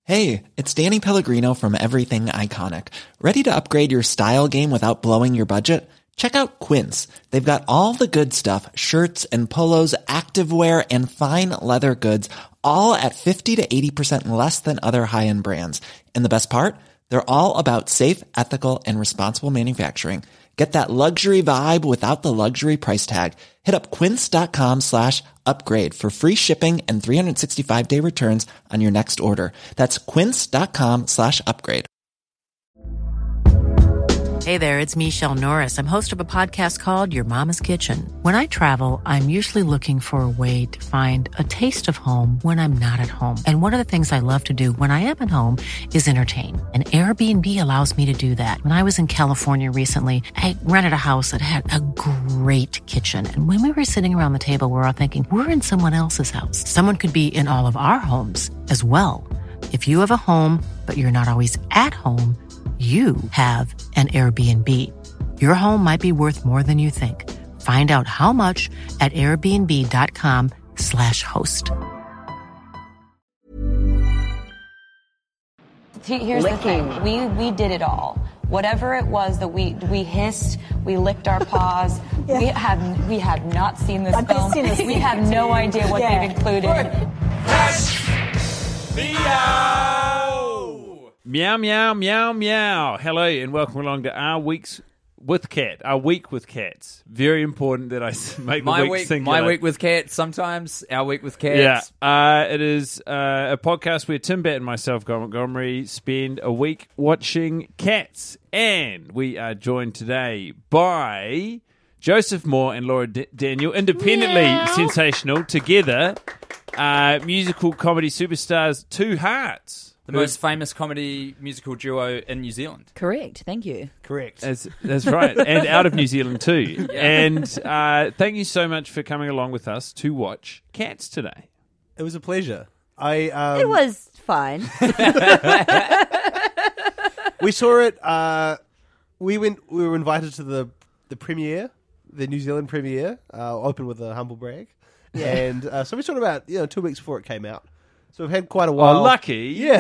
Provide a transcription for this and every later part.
Hey, it's Danny Pellegrino from Everything Iconic. Ready to upgrade your style game without blowing your budget? Check out Quince. They've got all the good stuff, shirts and polos, activewear, and fine leather goods, all at 50 to 80% less than other high-end brands. And the best part? They're all about safe, ethical, and responsible manufacturing. Get that luxury vibe without the luxury price tag. Hit up quince.com/upgrade for free shipping and 365-day returns on your next order. That's quince.com/upgrade. Hey there, it's Michelle Norris. I'm host of a podcast called Your Mama's Kitchen. When I travel, I'm usually looking for a way to find a taste of home when I'm not at home. And one of the things I love to do when I am at home is entertain. And Airbnb allows me to do that. When I was in California recently, I rented a house that had a great kitchen. And when we were sitting around the table, we're all thinking, we're in someone else's house. Someone could be in all of our homes as well. If you have a home, but you're not always at home, you have an Airbnb. Your home might be worth more than you think. Find out how much at airbnb.com/host. Here's the thing. We did it all. Whatever it was that we hissed, we licked our paws. Yeah. We have not seen this film. We have no idea what they've included. Meow, meow, meow, meow. Hello and welcome along to Our Week with Cats. Very important that I make the week singular. My week with cats, sometimes Our Week with Cats. Yeah, it is a podcast where Tim Batt and myself, Guy Montgomery, spend a week watching cats. And we are joined today by Joseph Moore and Laura Daniel, independently sensational, together, musical comedy superstars Two Hearts. The most famous comedy musical duo in New Zealand. Correct, thank you. Correct. That's right. And out of New Zealand too. Yeah. And thank you so much for coming along with us to watch Cats today. It was a pleasure. It was fine. We saw it. We were invited to the premiere, the New Zealand premiere, open with a humble brag. Yeah. And so we saw it about 2 weeks before it came out. So we've had quite a while. Oh, lucky! Yeah.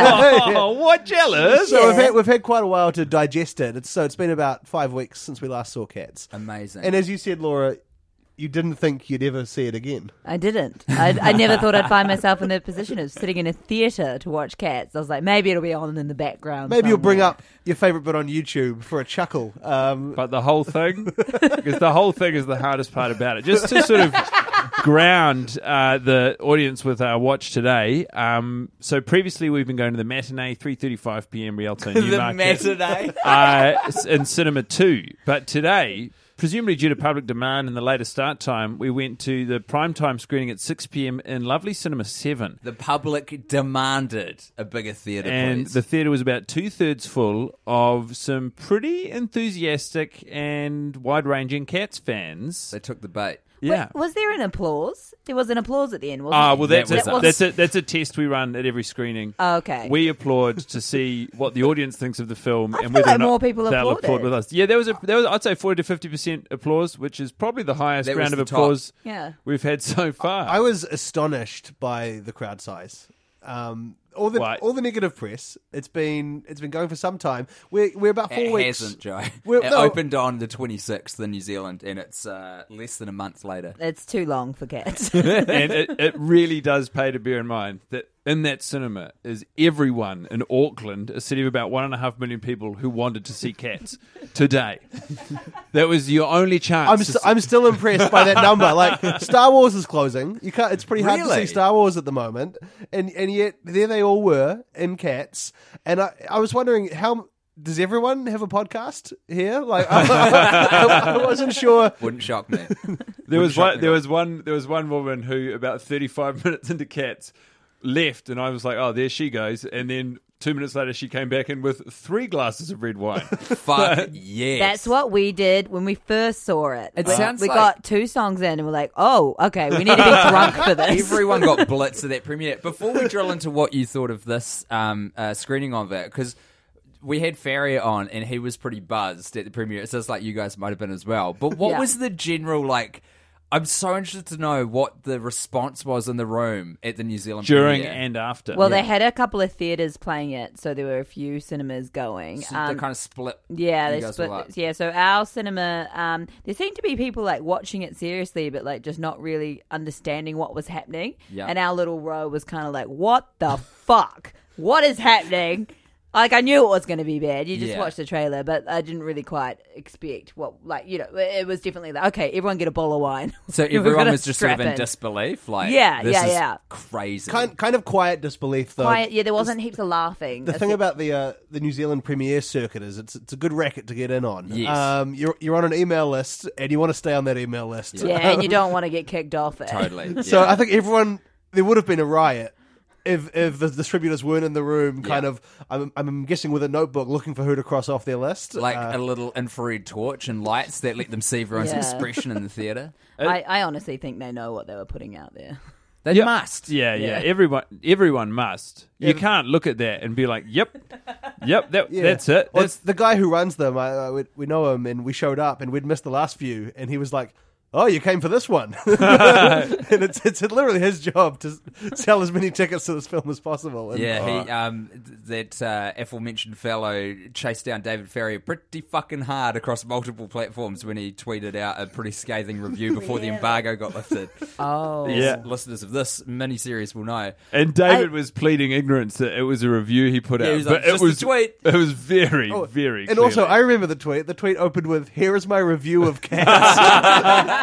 Oh, what jealous! So we've had quite a while to digest it. It's been about 5 weeks since we last saw Cats. Amazing. And as you said, Laura, you didn't think you'd ever see it again. I didn't. I never thought I'd find myself in the position of sitting in a theatre to watch Cats. I was like, maybe it'll be on in the background. Maybe you'll bring up your favourite bit on YouTube for a chuckle. But the whole thing, because the whole thing is the hardest part about it. Just to sort of ground the audience with our watch today. So previously we've been going to the matinee, 3:35 p.m. Rialto Newmarket. The matinee? In Cinema 2. But today, presumably due to public demand and the later start time, we went to the primetime screening at 6 p.m. in lovely Cinema 7. The public demanded a bigger theatre, and please. The theatre was about 2/3 full of some pretty enthusiastic and wide-ranging Cats fans. They took the bait. Yeah. Wait, was there an applause? There was an applause at the end, wasn't there? Well, that's a test we run at every screening. Oh, okay. We applaud to see what the audience thinks of the film, and feel whether like or not more people they'll applauded. applaud with us. Yeah, there was I'd say 40 to 50% applause, which is probably the highest That round of was the applause top. we've had so far. I was astonished by the crowd size. All the negative press. It's been going for some time. We're about 4 weeks. It hasn't, Joe. It opened on the 26th in New Zealand, and it's less than a month later. It's too long for Cats. And it really does pay to bear in mind that in that cinema is everyone in Auckland, a city of about 1.5 million people who wanted to see Cats today. That was your only chance. I'm still impressed by that number. Like, Star Wars is closing. You can't. It's pretty hard to see Star Wars at the moment, and yet there they all were in Cats. And I was wondering, how does everyone have a podcast here? Like, I wasn't sure. Wouldn't shock me. There was one woman who about 35 minutes into Cats left, and I was like, oh, there she goes. And then 2 minutes later, she came back in with 3 glasses of red wine. Fuck yes. That's what we did when we first saw it. We got 2 songs in and we're like, oh, okay, we need to be drunk for this. Everyone got blitz at that premiere. Before we drill into what you thought of this screening of it, because we had Farrier on and he was pretty buzzed at the premiere. It sounds like you guys might have been as well. But what was the general, like, I'm so interested to know what the response was in the room at the New Zealand during premiere. and after. Well, they had a couple of theatres playing it, so there were a few cinemas going. So they kind of split. Yeah, you they guys split. were like- Yeah, so our cinema, there seemed to be people like watching it seriously, but like just not really understanding what was happening. Yeah. And our little row was kind of like, "What the fuck? What is happening?" Like, I knew it was going to be bad. You just Yeah. watched the trailer, but I didn't really quite expect what, like, you know, it was definitely like, okay, everyone get a bowl of wine. So We're everyone gonna was just sort of strap in disbelief, like, Yeah, this yeah, is yeah. crazy. Kind of quiet disbelief, though. Quiet, yeah, there wasn't heaps of laughing. The thing about the New Zealand premiere circuit is it's a good racket to get in on. Yes. You're on an email list and you want to stay on that email list. Yeah, and you don't want to get kicked off it. Totally. So yeah. I think there would have been a riot if the distributors weren't in the room, kind of. I'm guessing with a notebook looking for who to cross off their list. Like a little infrared torch and lights that let them see everyone's Yeah. expression in the theatre. I honestly think they know what they were putting out there. They must. Yeah. Yeah. Everyone must. You can't look at that and be like, "Yep, that's it." Well, That's the guy who runs them. We know him, and we showed up, and we'd missed the last few, and he was like, "Oh, you came for this one," and it's literally his job to sell as many tickets to this film as possible. And, Yeah, that aforementioned fellow chased down David Ferrier pretty fucking hard across multiple platforms when he tweeted out a pretty scathing review before the embargo got lifted. Oh. Yeah. Listeners of this miniseries will know. and David was pleading ignorance that it was a review he put out, he was but like, "Just a tweet." It was very, Oh, very. and also, I clearly. remember the tweet. The tweet opened with, "Here is my review of Cats."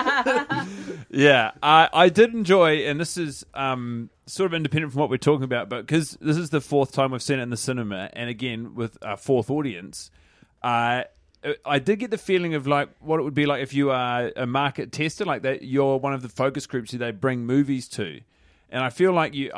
Yeah, I did enjoy, and this is sort of independent from what we're talking about, but because this is the fourth time we've seen it in the cinema, and again with a fourth audience, I did get the feeling of like what it would be like if you are a market tester, like that you're one of the focus groups who they bring movies to. And I feel like you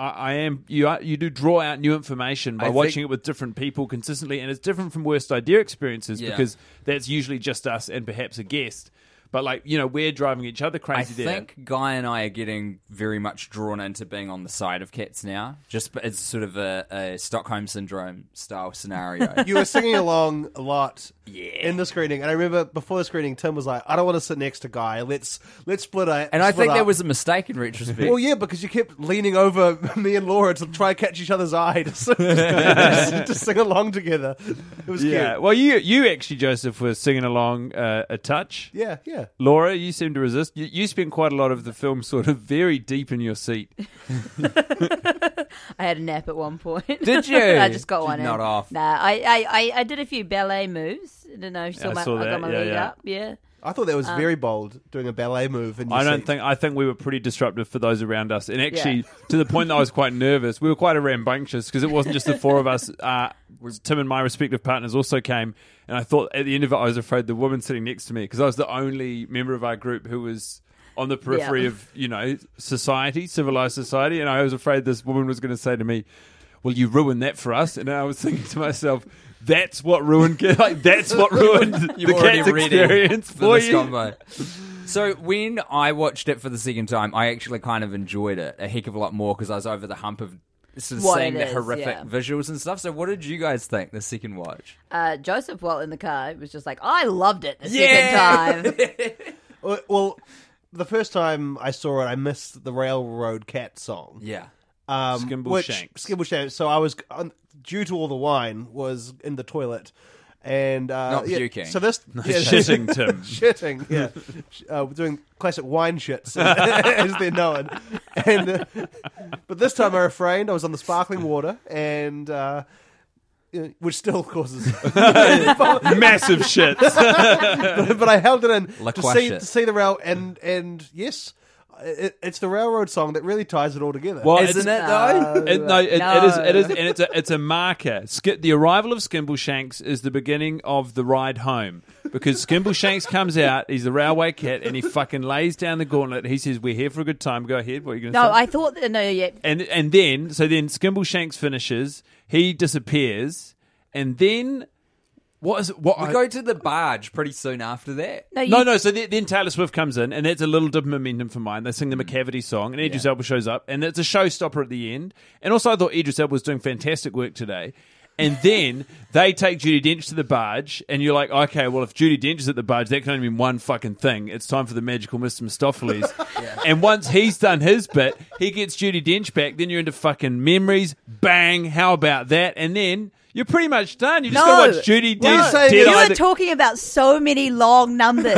do draw out new information by watching it with different people consistently, and it's different from worst idea experiences because that's usually just us and perhaps a guest. But like, you know, we're driving each other crazy I think Guy and I are getting very much drawn into being on the side of Cats now. Just it's sort of a Stockholm Syndrome style scenario. You were singing along a lot in the screening, and I remember before the screening, Tim was like, "I don't want to sit next to Guy. Let's split up." And I think up. that was a mistake in retrospect. Well, yeah, because you kept leaning over me and Laura to try and catch each other's eye to sing along together. It was Yeah, cute. well, you actually, Joseph, were singing along a touch. Yeah. Laura, you seem to resist. You spent quite a lot of the film sort of very deep in your seat. I had a nap at one point. Did you? I just got Did one not in. off. Nah, I did a few ballet moves. I don't know if you I saw saw I that, got my yeah, lead yeah. up. Yeah. I thought that was very bold, doing a ballet move. In your seat. I think we were pretty disruptive for those around us, and actually to the point that I was quite nervous. We were quite rambunctious because it wasn't just the four of us. Tim and my respective partners also came, and I thought at the end of it, I was afraid the woman sitting next to me, because I was the only member of our group who was on the periphery of, you know, society, civilized society, and I was afraid this woman was going to say to me, "Well, you ruined that for us." And I was thinking to myself, that's what ruined the Cats experience for this you. combo. So when I watched it for the second time, I actually kind of enjoyed it a heck of a lot more because I was over the hump of sort of What seeing it the is, horrific yeah. visuals and stuff. So what did you guys think the second watch? Joseph, while in the car, was just like, I loved it the second time. Well, the first time I saw it, I missed the Railroad Cat song. Yeah. Skimbleshanks. So I was, due to all the wine, was in the toilet. And Not puking. So this Shitting, Tim. shitting, yeah. We're doing classic wine shits, as they're known. And but this time I refrained. I was on the sparkling water, and which still causes Massive shits. but I held it in Liquid to see the rail, and yes, it's the Railroad song that really ties it all together. Well, Isn't it though? It is, and it's a marker. The arrival of Skimbleshanks is the beginning of the ride home, because Skimbleshanks comes out. He's the railway cat, and he fucking lays down the gauntlet. He says, "We're here for a good time. Go ahead. What are you going to say?" No, I thought that, And then Skimbleshanks finishes. He disappears, and then what is it? We go to the barge pretty soon after that. No. So then Taylor Swift comes in, and that's a little dip of momentum for mine. They sing the McCavity song, and Idris Elba shows up, and it's a showstopper at the end. And also, I thought Idris Elba was doing fantastic work today. And then they take Judi Dench to the barge, and you're like, okay, well, if Judi Dench is at the barge, that can only mean one fucking thing. It's time for the magical Mr. Mistopheles. And once he's done his bit, he gets Judi Dench back, then you're into fucking memories. Bang, how about that? And then you're pretty much done. You just got to watch Judi Dench. You were talking about so many long numbers.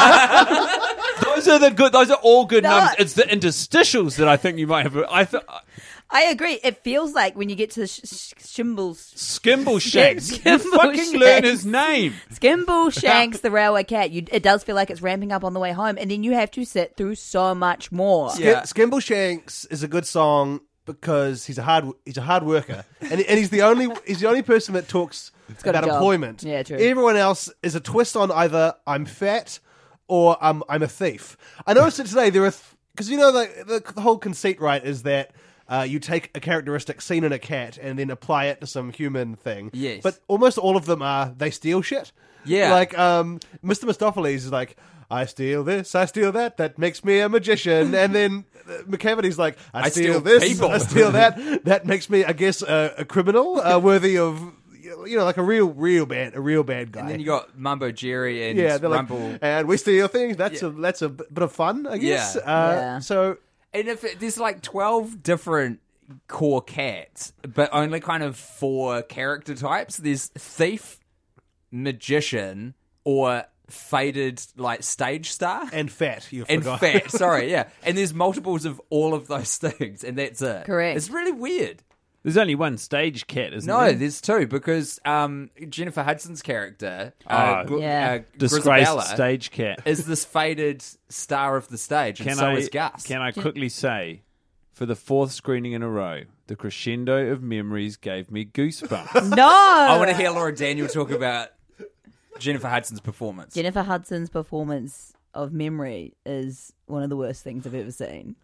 Those are the good. Those are all good numbers. It's the interstitials that I think you might have. I agree. It feels like when you get to the Skimbleshanks. You fucking learn his name. Skimbleshanks, the railway cat. It does feel like it's ramping up on the way home, and then you have to sit through so much more. Skimbleshanks is a good song because he's a hard worker, and he's the only person that talks about employment. Yeah, true. Everyone else is a twist on either I'm fat or I'm a thief. I noticed it today. There are because the whole conceit, right, is that. You take a characteristic seen in a cat and then apply it to some human thing. Yes. But almost all of them they steal shit. Yeah. Like, Mr. Mistopheles is like, I steal this, I steal that, that makes me a magician. And then McCavity's like, I steal this, people. I steal that makes me, I guess, a criminal worthy of... like a real bad guy. And then you got Mumbo Jerry and Rumble. And we steal things. That's a bit of fun, I guess. So... And if there's like 12 different core cats, but only kind of 4 character types, there's thief, magician, or faded like stage star. And fat, you and forgot. Fat, sorry, yeah. And there's multiples of all of those things, and that's it. Correct. It's really weird. There's only one stage cat, isn't there? No, there's 2, because Jennifer Hudson's character, disgraced Grisabella, stage cat, is this faded star of the stage, and so is Gus. Can I quickly say, for the 4th screening in a row, the crescendo of memories gave me goosebumps. No! I want to hear Laura Daniel talk about Jennifer Hudson's performance. Jennifer Hudson's performance of Memory is one of the worst things I've ever seen.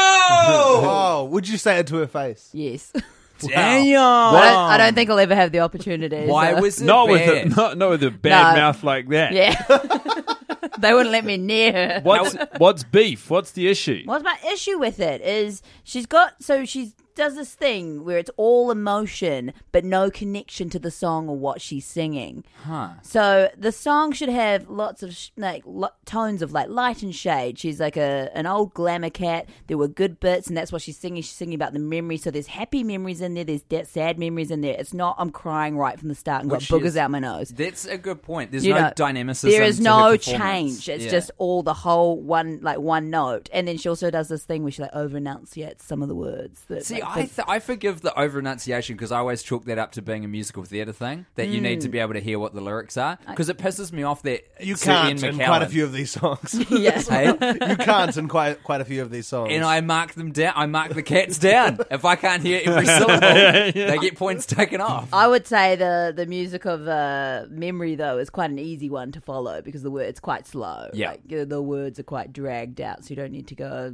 Oh! Would you say it to her face? Yes. Damn! I don't think I'll ever have the opportunity. Why so. was it not bad? with a bad mouth like that. Yeah. They wouldn't let me near her. What's beef? What's the issue? What's my issue with it is she does this thing where it's all emotion but no connection to the song or what she's singing. Huh. So the song should have lots of tones of like light and shade. She's like an old glamour cat. There were good bits, and that's what she's singing. She's singing about the memories. So there's happy memories in there. There's sad memories in there. It's not I'm crying right from the start and got boogers out my nose. That's a good point. There's no dynamicism. There is to no her performance. change. It's just all the whole one note. And then she also does this thing where she like over enunciates some of the words. See, I forgive the over enunciation because I always chalk that up to being a musical theater thing that you need to be able to hear what the lyrics are, because it pisses me off that you can't in quite a few of these songs. Yes. Hey? You can't in quite a few of these songs. And I mark them down. I mark the cats down. If I can't hear every syllable, they get points taken off. I would say the music of Memory though is quite an easy one to follow because it's quite slow. Yeah, like, the words are quite dragged out, so you don't need to go.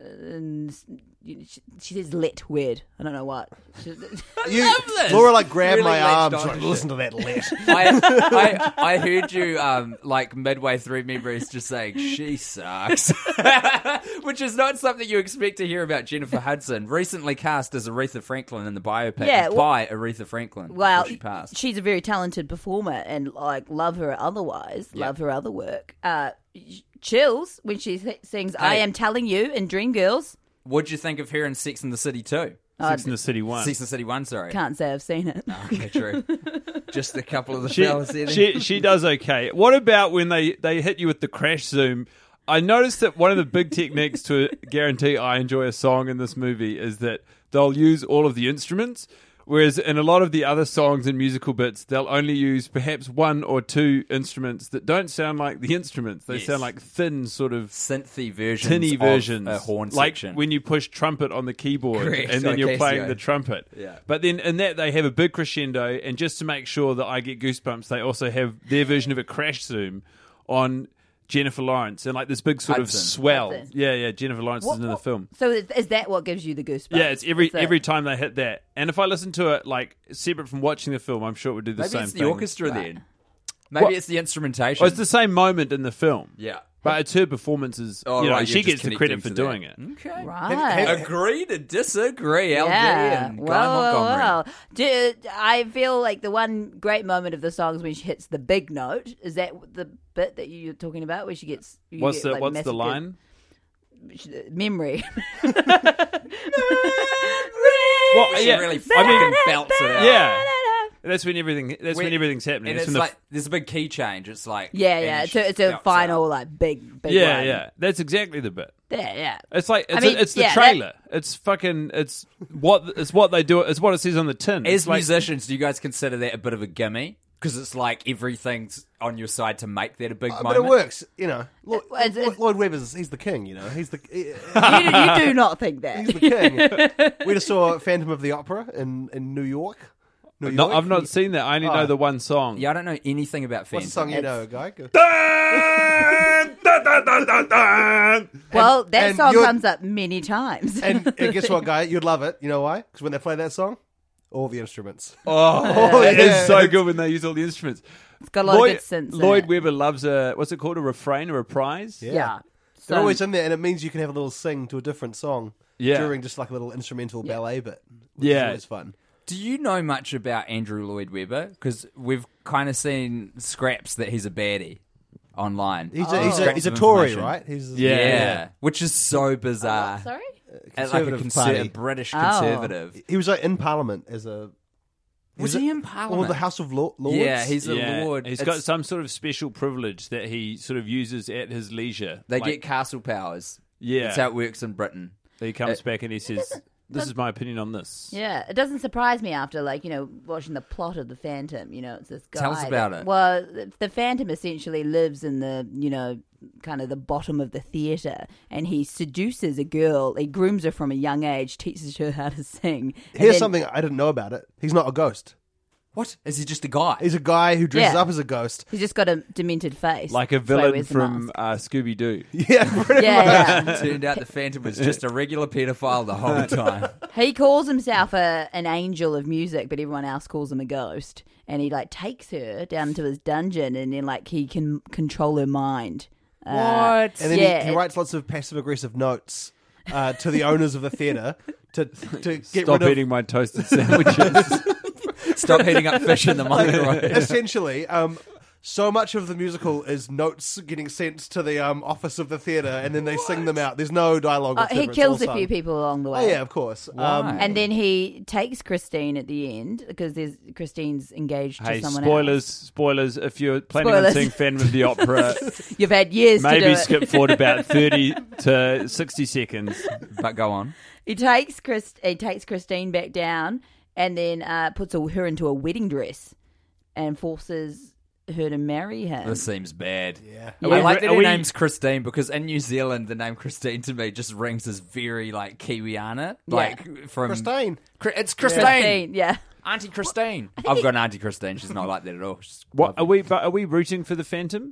She says "let" weird. I don't know what. Laura grabbed really my arms. like, listen to that "let." I heard you midway through Memories just saying she sucks, which is not something you expect to hear about Jennifer Hudson, recently cast as Aretha Franklin in the biopic by Aretha Franklin. Well, she passed. She's a very talented performer, and love her otherwise. Yeah. Love her other work. Chills when she sings "I Am Telling You" in Dreamgirls. What'd you think of her in Sex and the City 2? Sex and the City 1. Sex and the City 1, sorry. Can't say I've seen it. Okay, true. Just a couple of the fellas there. She does okay. What about when they hit you with the crash zoom? I noticed that one of the big techniques to guarantee I enjoy a song in this movie is that they'll use all of the instruments. Whereas in a lot of the other songs and musical bits, they'll only use perhaps 1 or 2 instruments that don't sound like the instruments. They sound like thin, sort of synthy versions, tinny versions, of a horn like section. When you push trumpet on the keyboard. Correct. And then you're playing the trumpet. Yeah. But then in that they have a big crescendo, and just to make sure that I get goosebumps, they also have their version of a crash zoom on Jennifer Lawrence and this big sort of swell. Hudson. Yeah, Jennifer Lawrence is in the film. So is that what gives you the goosebumps? Yeah, it's every time they hit that. And if I listen to it separate from watching the film, I'm sure it would do the same thing. Maybe it's the orchestra then. Maybe it's the instrumentation. Well, it's the same moment in the film. Yeah. But it's her performances. Oh, you know, right, she you're gets just the credit for connecting doing to it. Okay. Right. Agree to disagree, LG and Guy well. Montgomery. I feel like the one great moment of the song is when she hits the big note. Is that the bit that you're talking about, where she gets? What's the massacred? line? Memory. Well, She yeah. really fucking belts it out. Yeah. That's when everything's happening. And That's it's when like there's a big key change. It's like Yeah. It's a final like big yeah, one. yeah. That's exactly the bit. Yeah. It's like I mean, it's the yeah, trailer. It's what they do. It's what it says on the tin. As It's like, musicians, do you guys consider that a bit of a gimme? Because it's like everything's on your side to make that a big moment. But it works, you know. It's- Lloyd Webber's he's the king, you know. He's the You do not think that. he's the king. We just saw Phantom of the Opera in New York. New no, York. I've not seen that. I only know the one song. Yeah, I don't know anything about Phantom. What's the song you know, Guy? Go. Well, that and song you're- comes up many times. And guess what, Guy? You'd love it. You know why? Because when they play that song, all the instruments. Oh, it yeah. is so good when they use all the instruments. It's got a lot of good synths in Lloyd it. Webber loves what's it called? A refrain, a reprise? Yeah. They're always in there, and it means you can have a little sing to a different song Yeah. during just like a little instrumental ballet bit. Which Yeah. is always fun. Do you know much about Andrew Lloyd Webber? Because we've kind of seen scraps that he's a baddie online. He's Scraps a of Tory, information. right? He's Yeah. Which is so bizarre. Sorry? As like a Conservative party. British Oh. conservative. He was like in Parliament as a. Was he in Parliament? Or the House of Lords? Yeah, he's a Yeah. lord. He's It's- got some sort of special privilege that he sort of uses at his leisure. They Like, get castle powers. Yeah. That's how it works in Britain. he comes back and he says, "This is my opinion on this." Yeah, it doesn't surprise me after, like, you know, watching the plot of The Phantom. You know, it's this guy. Tell us about it. Well, the Phantom essentially lives in the, you know, kind of the bottom of the theatre, and he seduces a girl. He grooms her from a young age, teaches her how to sing. and Here's then- something I didn't know about it. He's not a ghost. What? Is he just a guy? He's a guy who dresses Yeah. up as a ghost. He's just got a demented face. Like a That's why he villain wears the from mask. Scooby Doo. Yeah, pretty Yeah, much. yeah. Turned out the Phantom was just a regular pedophile the whole time. He calls himself an angel of music, but everyone else calls him a ghost. And he like takes her down to his dungeon, and then like he can control her mind. What? And then Yeah, he it- writes lots of passive aggressive notes to the owners of the theatre to get Stop rid of. eating my toasted sandwiches. Stop heating up fish in the microwave. Essentially, so much of the musical is notes getting sent to the office of the theatre, and then they sing them out. There's no dialogue. He whatsoever. It's kills all a few sung. people along the Oh way. yeah, of course. Why? And then he takes Christine at the end because Christine's engaged to Hey, someone spoilers! If you're planning on Spoilers. seeing Phantom of the Opera, else. You've had years to do maybe it. skip forward about 30 to 60 seconds. But go on. He takes Christine back down and then puts her into a wedding dress and forces her to marry him. This seems bad. Yeah. I like that Are her we- name's Christine because in New Zealand the name Christine to me just rings as very like Kiwiana. Like from Christine. It's Christine. Christine, yeah. Auntie Christine. I've got an Auntie Christine. She's not like that at all. She's What lovely. are we rooting for the Phantom?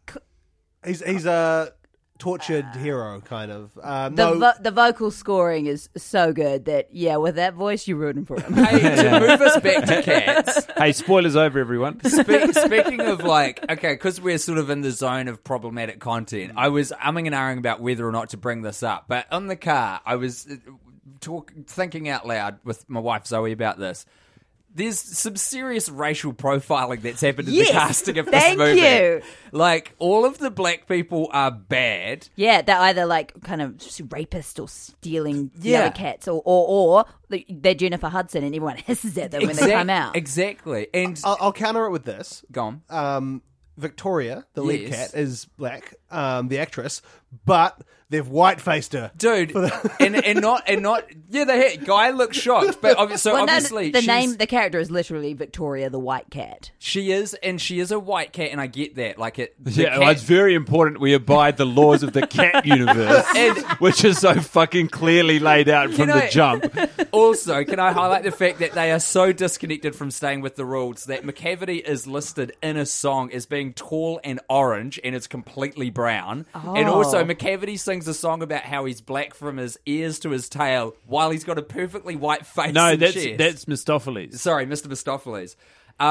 He's a tortured hero, kind of. The vocal scoring is so good that, yeah, with that voice, you're rooting for him. Hey, to move us back to Cats. Hey, spoilers over, everyone. Speaking of like, okay, because we're sort of in the zone of problematic content, I was umming and ahhing about whether or not to bring this up. But in the car, I was thinking out loud with my wife Zoe about this. There's some serious racial profiling that's happened in Yes, the casting of this thank movie. you. Like, all of the black people are bad. Yeah, they're either like kind of rapist or stealing the Yeah. other cats, or they're Jennifer Hudson and everyone hisses at them when they come out. Exactly. And I'll counter it with this. go on. Victoria, the lead Yes. cat, is black, the actress, but they've white-faced her. Dude, and not yeah, they had, Guy looks shocked, but obviously she's- the character is literally Victoria, the white cat. she is, and she is a white cat, and I get that. Like it, the Yeah, cat- well, it's very important we abide the laws of the cat universe, which is so fucking clearly laid out from Can the I- jump. Also, can I highlight the fact that they are so disconnected from staying with the rules that McCavity is listed in a song as being tall and orange, and it's completely brown. And also, McCavity sings a song about how he's black from his ears to his tail, while he's got a perfectly white face. No, and that's chest. Mistopheles. Sorry, Mr. Mistopheles.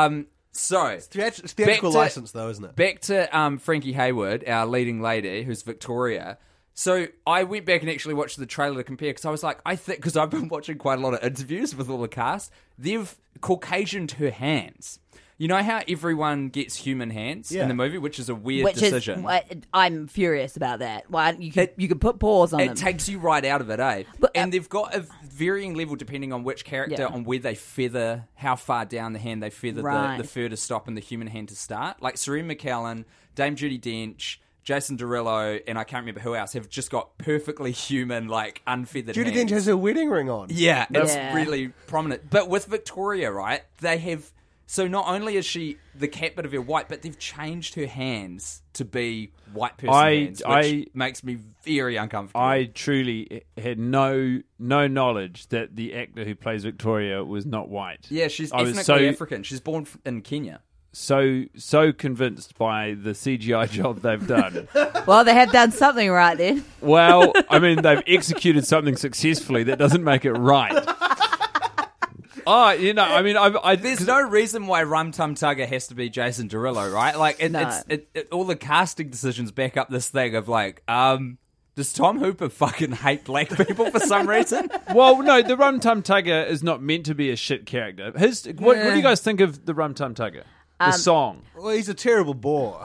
So, It's theatrical license, though, isn't it? Back to Frankie Hayward, our leading lady, who's Victoria. So I went back and actually watched the trailer to compare, because I was like, because I've been watching quite a lot of interviews with all the cast, they've Caucasianed her hands. You know how everyone gets human hands in the movie, which is a weird decision. I'm furious about that. Why you could put paws on them. It takes you right out of it, eh? But, and they've got a varying level depending on which character, on where they feather, how far down the hand they feather the fur to stop and the human hand to start. Like Serene McKellen, Dame Judi Dench, Jason Derulo, and I can't remember who else, have just got perfectly human, like, unfeathered hands. Judi Dench has her wedding ring on. Yeah, it's really prominent. But with Victoria, right, they have... So not only is she the cat bit of her white, but they've changed her hands to be white person hands, which makes me very uncomfortable. I truly had no knowledge that the actor who plays Victoria was not white. Yeah, she's ethnically African. She's born in Kenya. So convinced by the CGI job they've done. Well, they have done something right then. Well, I mean, they've executed something successfully. That doesn't make it right. Oh, you know, I mean, there's no reason why Rum Tum Tugger has to be Jason Derulo, right? Like, all the casting decisions back up this thing of like, does Tom Hooper fucking hate black people for some reason? Well, no, the Rum Tum Tugger is not meant to be a shit character. What do you guys think of the Rum Tum Tugger? The song. Well, he's a terrible bore.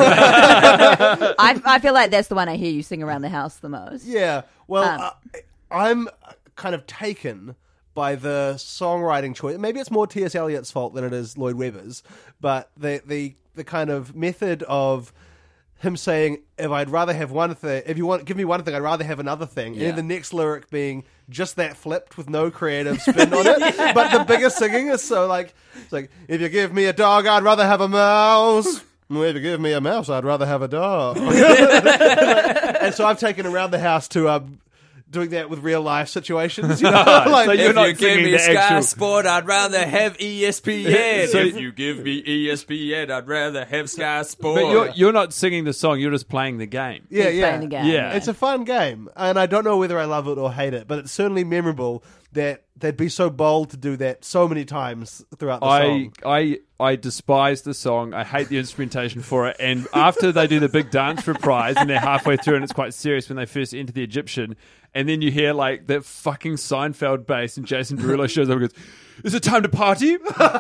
I feel like that's the one I hear you sing around the house the most. Yeah. Well, I'm kind of taken by the songwriting choice. Maybe it's more T.S. Eliot's fault than it is Lloyd Webber's, but the kind of method of him saying, if I'd rather have one thing, if you want, give me one thing, I'd rather have another thing. Yeah. And then the next lyric being just that flipped with no creative spin on it. But the bigger singing is so like, it's like, if you give me a dog, I'd rather have a mouse. If you give me a mouse, I'd rather have a dog. And so I've taken around the house to doing that with real life situations, you know. So you're not if you give singing me the Sky actual Sport, I'd rather have ESPN. So if you give me ESPN, I'd rather have Sky Sport. But you're not singing the song. You're just playing the game. Yeah, He's playing the game. Yeah. It's a fun game, and I don't know whether I love it or hate it, but it's certainly memorable that they'd be so bold to do that so many times throughout the song. I despise the song. I hate the instrumentation for it. And after they do the big dance reprise and they're halfway through and it's quite serious when they first enter the Egyptian, and then you hear like that fucking Seinfeld bass and Jason Derulo shows up and goes, "Is it time to party?"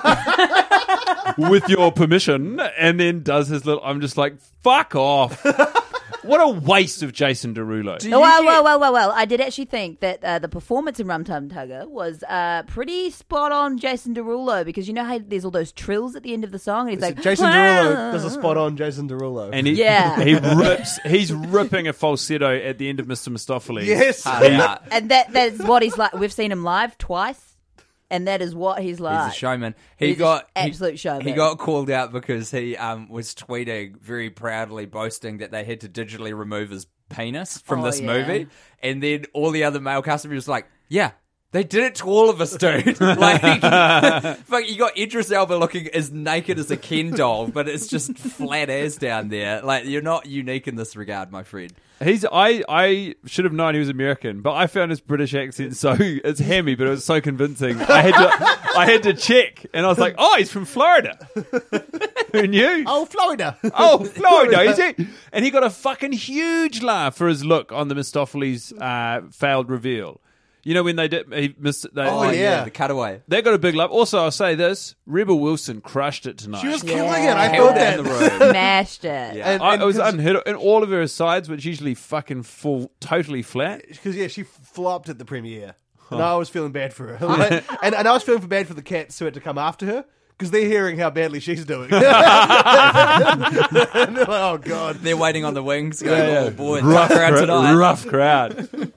With your permission. And then does his little... I'm just like, fuck off. What a waste of Jason Derulo. Well. I did actually think that the performance in Rum Tum Tugger was pretty spot on Jason Derulo, because you know how there's all those trills at the end of the song, and he's like, Jason Derulo does a spot on Jason Derulo. And he's ripping a falsetto at the end of Mr. Mistopheles. Yes. and that's what he's like. We've seen him live twice. And that is what he's like. He's a showman. He's an absolute showman. He got called out because he was tweeting very proudly, boasting that they had to digitally remove his penis from this movie. And then all the other male cast members were like, yeah, they did it to all of us, dude. Like, fuck, you got Idris Elba looking as naked as a Ken doll, but it's just flat ass down there. Like, you're not unique in this regard, my friend. I should have known he was American, but I found his British accent so it's hammy, but it was so convincing. I had to check, and I was like, oh, he's from Florida. Who knew? Oh, Florida. Oh, Florida, is it? And he got a fucking huge laugh for his look on the Mistopheles failed reveal. You know when they did? The cutaway. They got a big laugh. Also, I'll say this: Rebel Wilson crushed it tonight. She was killing it. I thought that. Smashed it. Yeah. It was unhit, and all of her asides, which usually fucking fall totally flat. Because she flopped at the premiere, and I was feeling bad for her. and I was feeling bad for the cats who had to come after her, because they're hearing how badly she's doing. And they're like, oh god, they're waiting on the wings. Going, oh boy, rough crowd tonight. Rough crowd.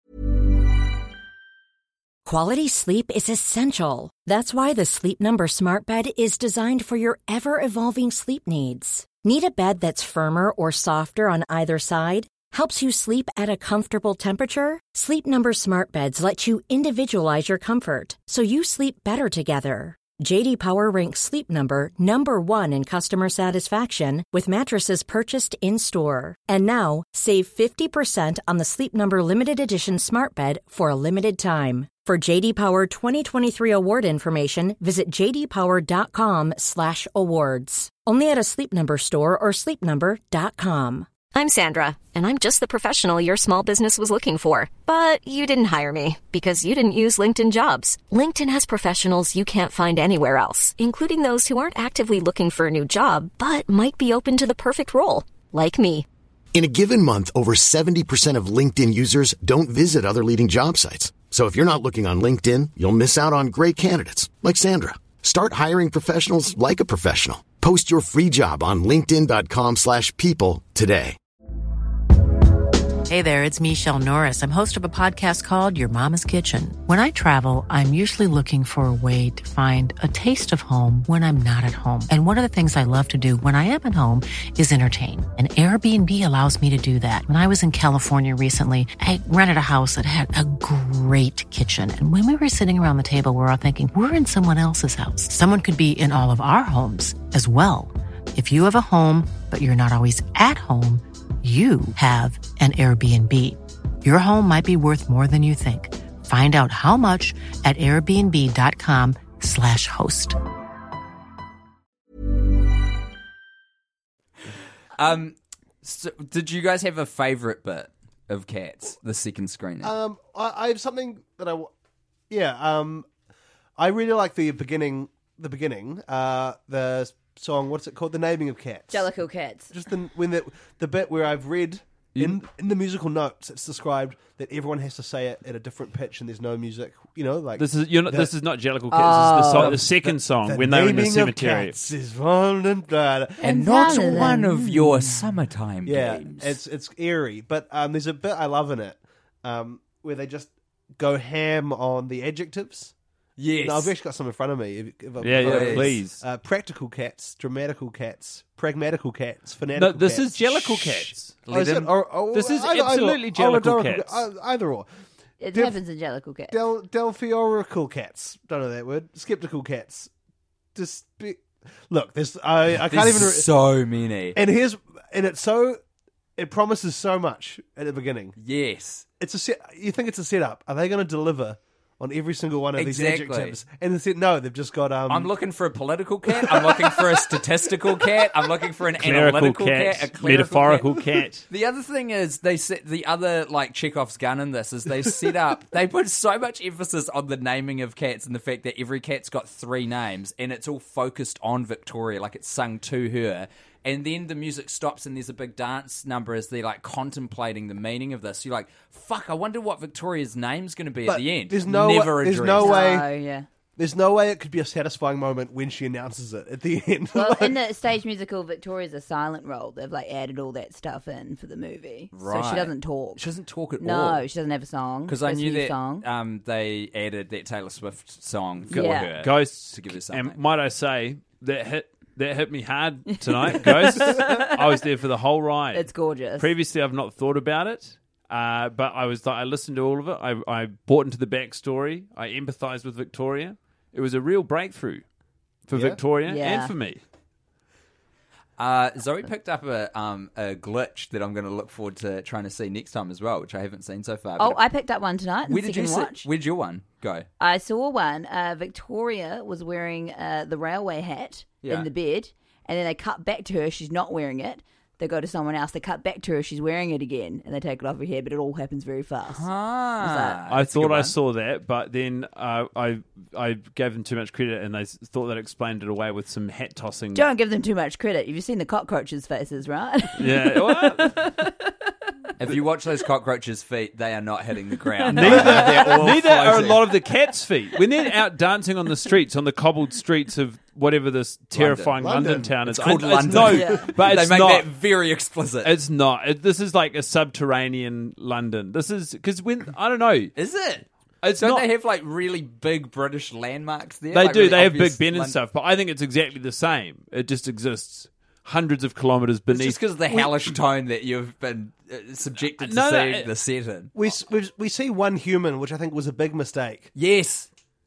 Quality sleep is essential. That's why the Sleep Number Smart Bed is designed for your ever-evolving sleep needs. Need a bed that's firmer or softer on either side? Helps you sleep at a comfortable temperature? Sleep Number Smart Beds let you individualize your comfort, so you sleep better together. JD Power ranks Sleep Number number 1 in customer satisfaction with mattresses purchased in-store. And now, save 50% on the Sleep Number Limited Edition Smart Bed for a limited time. For JD Power 2023 award information, visit jdpower.com/awards. Only at a Sleep Number store or sleepnumber.com. I'm Sandra, and I'm just the professional your small business was looking for. But you didn't hire me because you didn't use LinkedIn Jobs. LinkedIn has professionals you can't find anywhere else, including those who aren't actively looking for a new job, but might be open to the perfect role, like me. In a given month, over 70% of LinkedIn users don't visit other leading job sites. So if you're not looking on LinkedIn, you'll miss out on great candidates like Sandra. Start hiring professionals like a professional. Post your free job on linkedin.com/people today. Hey there, it's Michelle Norris. I'm host of a podcast called Your Mama's Kitchen. When I travel, I'm usually looking for a way to find a taste of home when I'm not at home. And one of the things I love to do when I am at home is entertain. And Airbnb allows me to do that. When I was in California recently, I rented a house that had a great kitchen. And when we were sitting around the table, we were all thinking, we're in someone else's house. Someone could be in all of our homes as well. If you have a home, but you're not always at home, you have an Airbnb. Your home might be worth more than you think. Find out how much at airbnb.com/host. So did you guys have a favourite bit of Cats, the second screening? I have something that I really like the beginning, the song, what's it called? The Naming of Cats. Jellicle Cats. Just the bit where I've read in the musical notes, it's described that everyone has to say it at a different pitch and there's no music. You know, like this is not Jellicle Cats. This is the second song when they were in the cemetery. Naming of Cats is one and not one of your summertime games. It's eerie, but there's a bit I love in it where they just go ham on the adjectives. Yes. No, I've actually got some in front of me. Please. Practical cats, dramatical cats, pragmatical cats, fanatical cats. No, this is Jellicle Cats. This is absolutely Jellicle Cats. Either or. It happens in Jellicle Cats. Delphiorical cats. Don't know that word. Skeptical cats. Look, there's I can't even. So many. And it promises so much at the beginning. Yes. You think it's a setup. Are they going to deliver on every single one of these adjectives? And they said, no, they've just got... I'm looking for a political cat. I'm looking for a statistical cat. I'm looking for an analytical cat. A metaphorical cat. The other thing is, they set the other, like, Chekhov's gun in this is they put so much emphasis on the naming of cats and the fact that every cat's got 3 names and it's all focused on Victoria, like it's sung to her. And then the music stops and there's a big dance number as they're like contemplating the meaning of this. You're like, fuck, I wonder what Victoria's name's going to be at the end. There's no way it could be a satisfying moment when she announces it at the end. Well, in the stage musical, Victoria's a silent role. They've like added all that stuff in for the movie. Right. So she doesn't talk. She doesn't talk at all. No, she doesn't have a song. Because I knew that they added that Taylor Swift song for her. Ghosts, to give her something. And might I say, that hit me hard tonight, Ghosts. I was there for the whole ride. It's gorgeous. Previously, I've not thought about it, but I listened to all of it. I bought into the backstory. I empathized with Victoria. It was a real breakthrough for Victoria and for me. Zoe picked up a glitch that I'm going to look forward to trying to see next time as well, which I haven't seen so far. Oh, I picked up one tonight. Where did you watch? Where'd your one go? I saw one. Victoria was wearing the railway hat in the bed, and then they cut back to her. She's not wearing it. They go to someone else. They cut back to her. She's wearing it again, and they take it off her head. But it all happens very fast. I thought I saw that, but then I gave them too much credit, and they thought that explained it away with some hat tossing. Don't give them too much credit. You've seen the cockroaches' faces, right? Yeah. What? If you watch those cockroaches' feet, they are not hitting the ground. Neither are a lot of the cats' feet. When they're out dancing on the streets, on the cobbled streets of whatever this terrifying London town is. It's called London. But they it's make not. that very explicit. It's not. This is like a subterranean London. This is because I don't know. Is it? Don't they have like really big British landmarks there? They like do. Really they have Big Ben London and stuff. But I think it's exactly the same. It just exists hundreds of kilometres beneath. It's just because of the hellish tone that you've been subjected to seeing the set in. We see one human, which I think was a big mistake. Yes.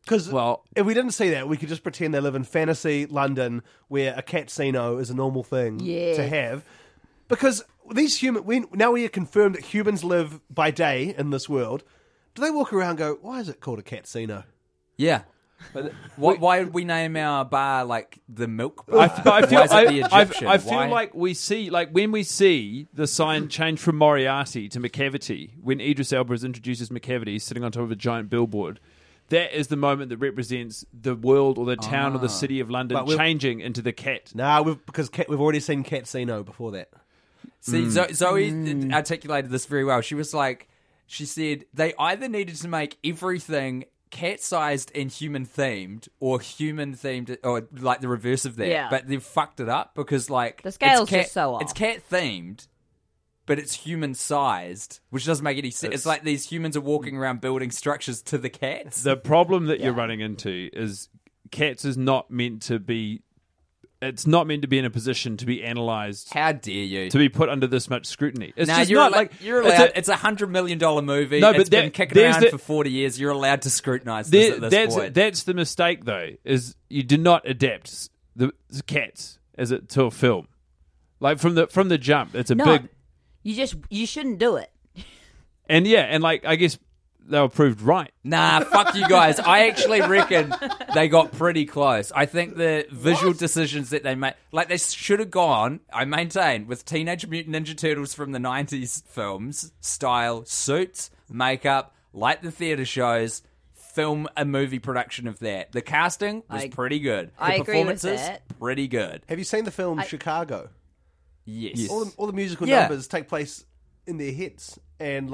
Because Well- if we didn't see that, we could just pretend they live in fantasy London where a catsino is a normal thing to have. Because these now we are confirmed that humans live by day in this world. Do they walk around and go, why is it called a catsino? Yeah. But why would we name our bar like the Milk Bar? I feel, Why is it the Egyptian? I feel Why? like we see, like when we see the sign change from Moriarty to McCavity, when Idris Elba is introduced as McCavity sitting on top of a giant billboard, that is the moment that represents the world or the town or the city of London changing into the cat. Because we've already seen catsino before that. See, Zoe articulated this very well. She was like, she said they either needed to make everything cat-sized and human-themed, or human-themed, or like the reverse of that. Yeah. But they've fucked it up because, like, The scale's it's cat, just so off. It's cat-themed, but it's human-sized, which doesn't make any sense. It's like these humans are walking around building structures to the cats. The problem that you're running into is Cats is not meant to be. It's not meant to be in a position to be analysed. How dare you? To be put under this much scrutiny. It's just you're not like you're allowed. It's $100 million movie. No, but it's been kicking there's around for 40 years. You're allowed to scrutinise this at this point. That's the mistake, though. Is you do not adapt the Cats to a film, like from the jump. It's a big. You shouldn't do it. And like I guess they were proved right. Nah, fuck you guys. I actually reckon they got pretty close. I think the visual decisions that they made, like they should have gone, I maintain, with Teenage Mutant Ninja Turtles from the 90s films, style, suits, makeup, like the theatre shows, film a movie production of that. The casting was pretty good. I The agree with performances, that. pretty good. Have you seen the film Chicago? Yes. All the musical Yeah. numbers take place in their heads, and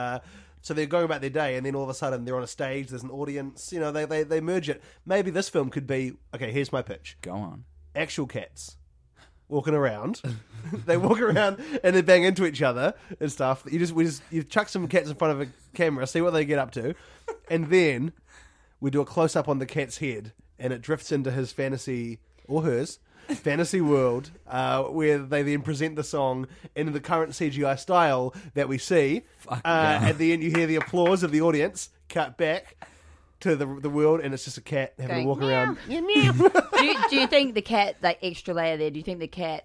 so they're going about their day, and then all of a sudden they're on a stage. There's an audience. You know, they merge it. Maybe this film could be okay. Here's my pitch. Go on. Actual cats walking around. They walk around and they bang into each other and stuff. You chuck some cats in front of a camera, see what they get up to, and then we do a close up on the cat's head, and it drifts into his fantasy or hers fantasy world, where they then present the song in the current CGI style that we see. At the end, you hear the applause of the audience. Cut back to the world, and it's just a cat having to walk around. do you think the cat, like extra layer there? Do you think the cat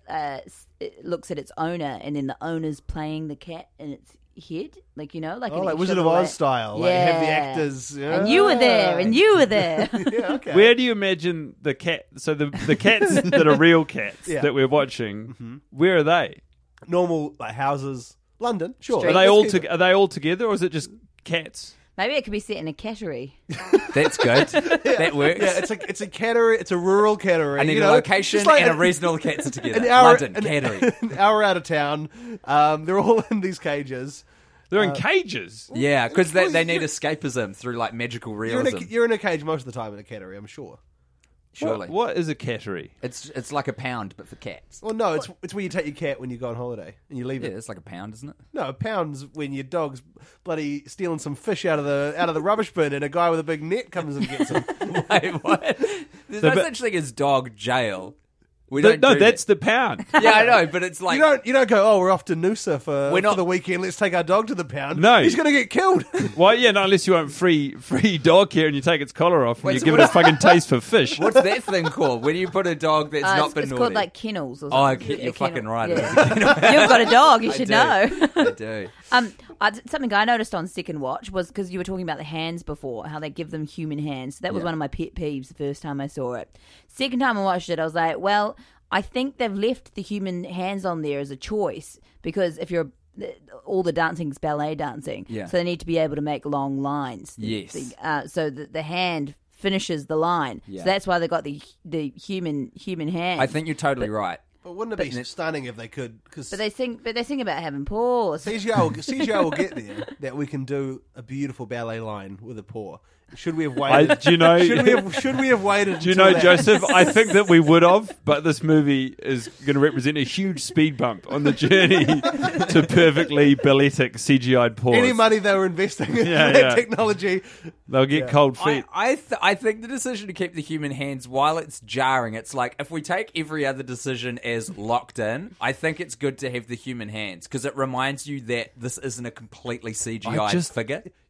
looks at its owner, and then the owner's playing the cat in its head, like an like extra Wizard of layer? Oz style? Like have the actors, and you were there, and you were there. Yeah, okay. Where do you imagine the cat? So the cats that are real cats Yeah. that we're watching, where are they? Normal like houses, London. Sure. Street. Are they all together, or is it just cats? Maybe it could be set in a cattery. That's good. That works. Yeah, it's a cattery. It's a rural cattery. I need you a know? location It's like and a reason all the cats are together. an Cattery. an hour out of town. They're all in these cages. They're in cages. Yeah, because they need escapism through like magical realism. You're in a cage most of the time in a cattery, I'm sure. Surely, What is a cattery? it's like a pound but for cats. Well, no, it's where you take your cat when you go on holiday and you leave Yeah, it. it's like a pound, isn't it? No, a pound's when your dog's bloody stealing some fish out of the rubbish bin, and a guy with a big net comes and gets him. Wait, what? There's no such thing as dog jail. We No, don't. do that's that. Uh, the pound. Yeah, I know, but it's like You don't go, oh, we're off to Noosa for not- the weekend. Let's take our dog to the pound. No. He's going to get killed. Well, yeah, no, unless you want free dog care and you take its collar off and Wait, you so give it a fucking taste for fish. what's that thing called? When you put a dog that's not been it's naughty? called like kennels or Oh, something. okay, you're fucking right. Yeah. You've got a dog, you I should do. know. I do. Something I noticed on Second Watch was because you were talking about the hands before, how they give them human hands. So that was one of my pet peeves the first time I saw it. Second time I watched it, I was like, well, I think they've left the human hands on there as a choice because if you're all the dancing's ballet dancing, Yeah. so they need to be able to make long lines. Yes. So the hand finishes the line. Yeah. So that's why they got the human hand. I think you're totally right. But wouldn't it be stunning if they could? Cause But they sing about having paws. CGI will get there that we can do a beautiful ballet line with a paw. Should we have waited? Do you know? Should we have waited? Do you until know, that? Joseph? I think that we would have, but this movie is going to represent a huge speed bump on the journey to perfectly balletic CGI'd paws. Any money they were investing in that technology, They'll get cold feet. I think the decision to keep the human hands, while it's jarring, it's like if we take every other decision as locked in, I think it's good to have the human hands because it reminds you that this isn't a completely CGI figure.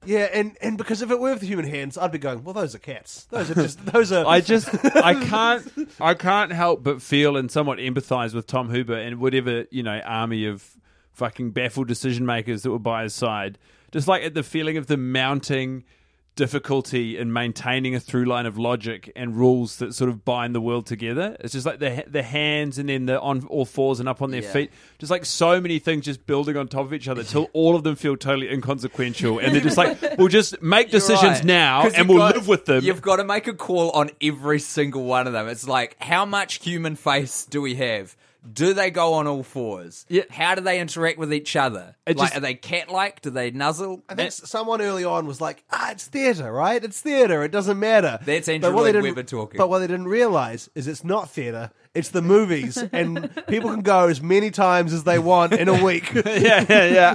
Yeah, and because if it were with human hands, I'd be going, well, those are cats. Those are. I can't help but feel and somewhat empathize with Tom Hooper and whatever, army of fucking baffled decision makers that were by his side. Just like at the feeling of the mounting difficulty in maintaining a through line of logic and rules that sort of bind the world together. It's just like the hands and then the on all fours and up on their feet. Just like so many things just building on top of each other till all of them feel totally inconsequential. And they're just like, we'll just make decisions now and we'll live with them. You've got to make a call on every single one of them. It's like, how much human face do we have? Do they go on all fours? Yeah. How do they interact with each other? Are they cat-like? Do they nuzzle? I think someone early on was like, it's theatre, right? It's theatre. It doesn't matter. That's Andrew Lloyd Webber talking. But what they didn't realise is it's not theatre. It's the movies. And people can go as many times as they want in a week. Yeah.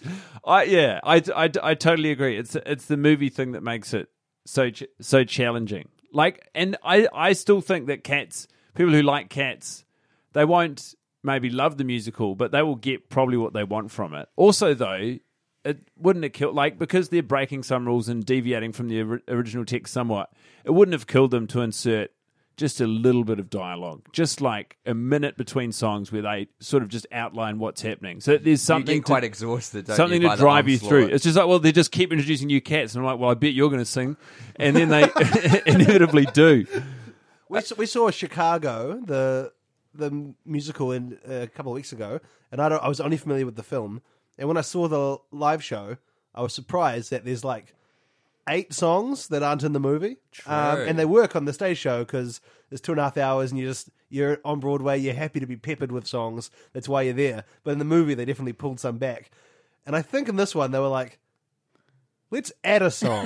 I totally agree. It's the movie thing that makes it so challenging. Like, and I still think that people who like Cats, they won't maybe love the musical, but they will get probably what they want from it. Also, though, wouldn't it kill, like, because they're breaking some rules and deviating from the original text somewhat, it wouldn't have killed them to insert just a little bit of dialogue, just like a minute between songs where they sort of just outline what's happening. So there's something you get quite exhausted, don't something you, to drive you through. It's just like, well, they just keep introducing new cats, and I'm like, well, I bet you're going to sing, and then they inevitably do. We saw Chicago, the musical a couple of weeks ago, and I was only familiar with the film. And when I saw the live show, I was surprised that there's like 8 songs that aren't in the movie. And they work on the stage show because it's 2.5 hours and you're on Broadway, you're happy to be peppered with songs. That's why you're there. But in the movie, they definitely pulled some back. And I think in this one, they were like, let's add a song.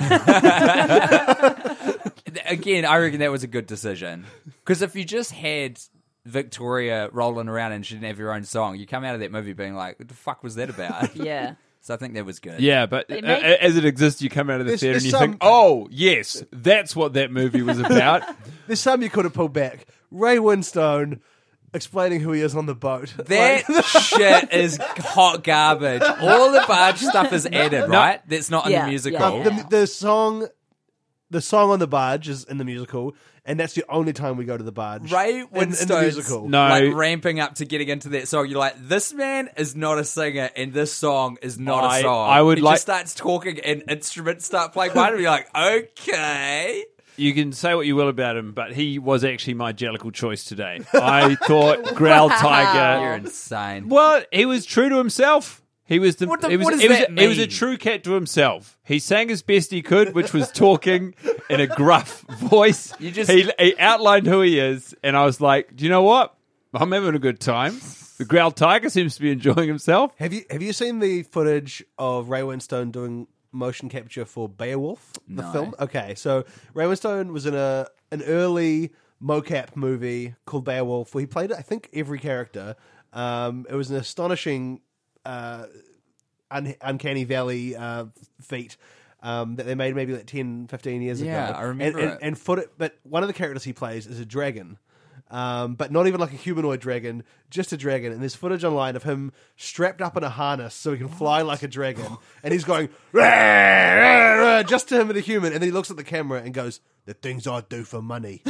Again, I reckon that was a good decision. Because if you just had Victoria rolling around and she didn't have her own song, you come out of that movie being like, what the fuck was that about? Yeah. So I think that was good. Yeah, but as it exists, you come out of the theatre and you think, oh, yes, that's what that movie was about. There's some you could have pulled back. Ray Winstone explaining who he is on the boat. That shit is hot garbage. All the barge stuff is added, right? That's not in the musical. Yeah. The song on the barge is in the musical, and that's the only time we go to the barge. Ray Winstone's in the musical. like ramping up to getting into that song. You're like, this man is not a singer, and this song is not a song. He just starts talking, and instruments start playing behind him. You're like, okay. You can say what you will about him, but he was actually my Jellicle choice today. I thought Growl Tiger. You're insane. Well, he was true to himself. He was What does that mean? He was a true cat to himself. He sang as best he could, which was talking in a gruff voice. He outlined who he is, and I was like, do you know what? I'm having a good time. The Growl Tiger seems to be enjoying himself. Have you seen the footage of Ray Winstone doing motion capture for Beowulf, the film? Okay, so Ray Winstone was in an early mocap movie called Beowulf, where he played, I think, every character. It was an astonishing Uncanny Valley feat that they made maybe like 10, 15 years ago. Yeah, I remember it. But one of the characters he plays is a dragon. But not even like a humanoid dragon, just a dragon. And there's footage online of him strapped up in a harness so he can fly like a dragon. And he's going, rah, rah, rah, just to him and a human. And then he looks at the camera and goes, the things I do for money.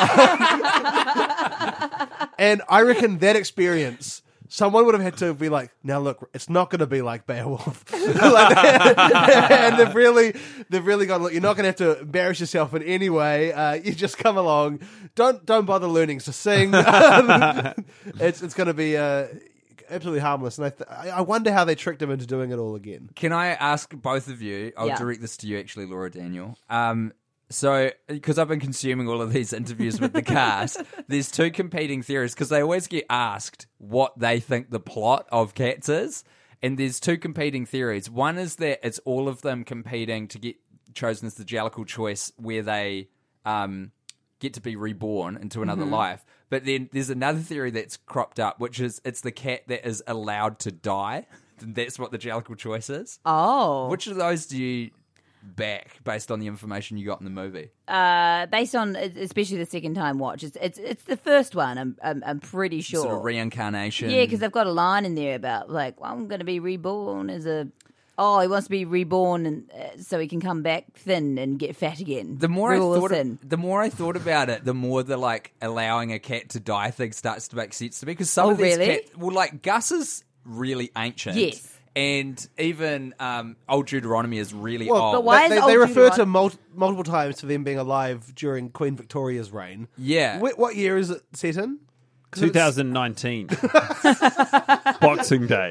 And I reckon that experience, someone would have had to be like, now look, it's not going to be like Beowulf. And they've really gone, look, you're not going to have to embarrass yourself in any way. You just come along. Don't bother learning to sing. It's going to be absolutely harmless. And I wonder how they tricked him into doing it all again. Can I ask both of you, I'll direct this to you actually, Laura Daniel. So, because I've been consuming all of these interviews with the cast, there's 2 competing theories, because they always get asked what they think the plot of Cats is, and there's 2 competing theories. One is that it's all of them competing to get chosen as the Jellicle choice, where they get to be reborn into another life. But then there's another theory that's cropped up, which is it's the cat that is allowed to die. That's what the Jellicle choice is. Oh. Which of those do you back based on the information you got in the movie? Based on especially the second time watch, it's the first one. I'm pretty sure. Sort of reincarnation. Yeah, because they've got a line in there about like, well, I'm going to be reborn as a Oh, he wants to be reborn, and so he can come back thin and get fat again. The more I thought about it, the more the like allowing a cat to die thing starts to make sense to me. Because some of these cats, well, like Gus is really ancient. Yes. And even Old Deuteronomy is really Well, old. but why is they Old refer to Deuteronomy- multiple times to them being alive during Queen Victoria's reign. Yeah. What year is it set in? 2019. Boxing Day.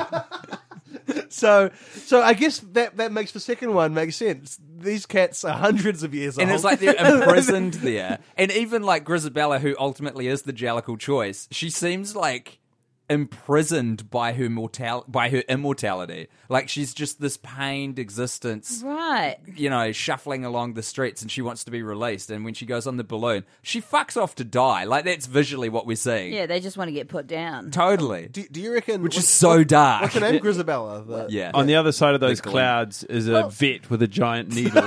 So I guess that makes the second one make sense. These cats are hundreds of years old. And it's like they're imprisoned there. And even like Grisabella, who ultimately is the Jellicle choice, she seems like imprisoned by her immortality. Like she's just this pained existence, Right. you know, shuffling along the streets, and she wants to be released. And when she goes on the balloon, she fucks off to die. Like that's visually what we're seeing. Yeah, they just want to get put down. Totally. do you reckon? Which is so dark. What's her name? Grisabella. Yeah. On the other side of those Big clouds is a vet with a giant needle.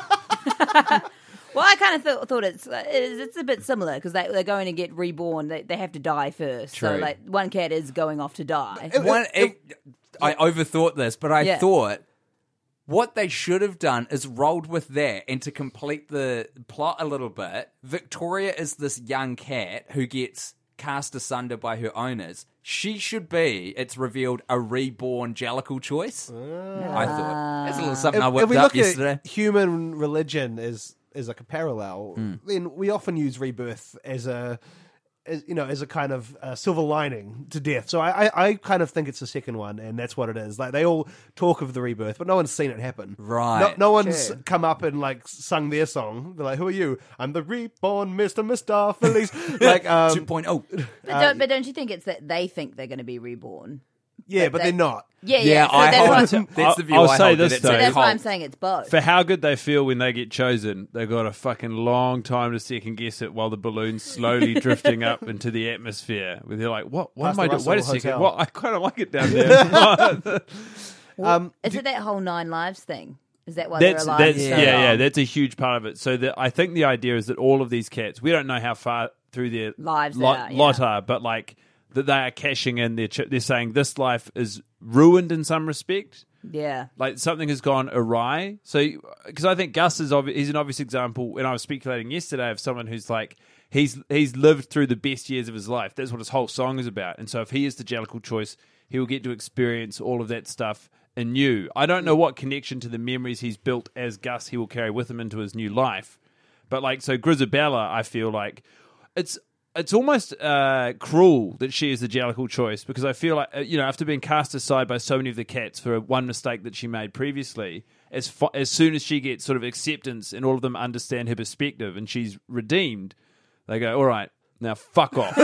Well, I kind of thought it's a bit similar because they're going to get reborn. They have to die first. True. So like one cat is going off to die. I overthought this, but I Yeah. thought what they should have done is rolled with that, and to complete the plot a little bit, Victoria is this young cat who gets cast asunder by her owners. She should be, it's revealed, a reborn Jellicle choice. I thought. That's a little something I If whipped we up look yesterday. at human religion as like a parallel, then we often use rebirth as a kind of silver lining to death. So I kind of think it's the second one, and that's what it is. Like they all talk of the rebirth, but no one's seen it happen. Right. No one's come up and like sung their song. They're like, "Who are you? I'm the reborn Mr. Mistopheles." Like 2.0. But don't you think it's that they think they're going to be reborn? yeah, but they're not. Yeah. So I that's hold, what, that's the view I'll I say hold, this, that it's though. a that's why cult. I'm saying it's both. For how good they feel when they get chosen, they've got a fucking long time to second guess it while the balloon's slowly drifting up into the atmosphere. Where they're like, "What Past am I the doing? Wait a Russell second. Hotel. What? I kind of like it down there." Is it that whole 9 lives thing? Is that why they're That's alive? that's so yeah, long? that's a huge part of it. So I think the idea is that all of these cats, we don't know how far through their Lives they are, yeah. lot are, but like that they are cashing in their they're saying this life is ruined in some respect. Yeah. Like something has gone awry. So, because I think Gus is he's an obvious example, and I was speculating yesterday of someone who's like he's lived through the best years of his life. That's what his whole song is about. And so, if he is the Jellicle choice, he will get to experience all of that stuff anew. I don't know what connection to the memories he's built as Gus he will carry with him into his new life, but like so, Grisabella, I feel like it's almost cruel that she is the Jellicle choice, because I feel like, after being cast aside by so many of the cats for one mistake that she made previously, as soon as she gets sort of acceptance and all of them understand her perspective and she's redeemed, they go, all right, now fuck off.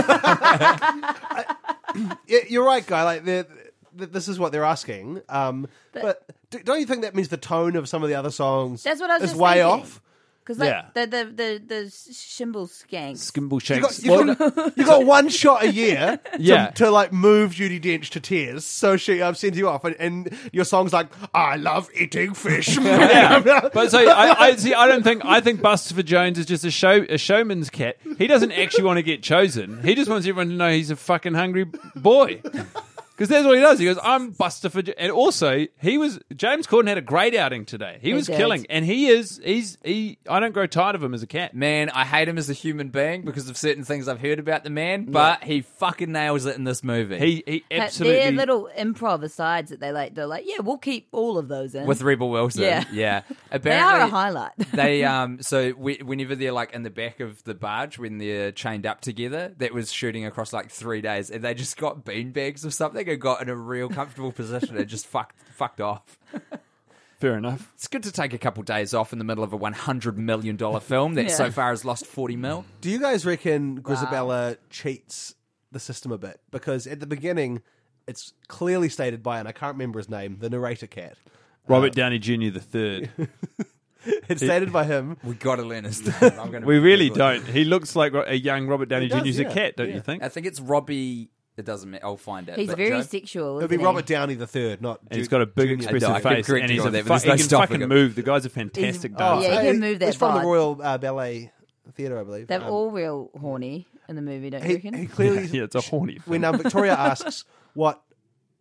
Yeah, you're right, Guy. Like this is what they're asking. But don't you think that means the tone of some of the other songs That's what I was is just way thinking. off? Because like Yeah. the Shimble Skanks. Skimble You shakes. got one shot a year Yeah. to like move Judi Dench to tears, so she sends you off, and your song's like, "I love eating fish." Yeah. But so I think Buster Jones is just a showman's cat. He doesn't actually want to get chosen. He just wants everyone to know he's a fucking hungry boy. Because that's what he does. He goes, I'm Buster for... And also, James Corden had a great outing today. He was did. killing. And I don't grow tired of him as a cat. Man, I hate him as a human being because of certain things I've heard about the man, but he fucking nails it in this movie. He absolutely... Their little improv asides that they're like, yeah, we'll keep all of those in. With Rebel Wilson. Yeah. Apparently, they are a highlight. Whenever they're like in the back of the barge when they're chained up together, that was shooting across like 3 days, and they just got beanbags or something and got in a real comfortable position and just fucked off. Fair enough. It's good to take a couple days off in the middle of a $100 million film that so far has lost 40 mil. Do you guys reckon Grisabella cheats the system a bit? Because at the beginning, it's clearly stated by, and I can't remember his name, the narrator cat. Robert Downey Jr. the third. It's stated by him. We got to learn his name. We really don't. He looks like a young Robert Downey does, Jr. He's a yeah. cat, don't you think? I think it's Robbie. It doesn't matter. I'll find it. He's But very Joe? sexual. It'll be isn't he? Robert Downey the third, not. And he's got a big Junior. expressive I could face, correct and you he's on a that, but there's no he can stopping fucking him. move. The guy's a fantastic Oh, dancer. Yeah, he can move that He's from the vibe. Royal Ballet Theatre, I believe. They're all real horny in the movie, don't you He reckon? clearly. Yeah, it's a horny film. When Victoria asks what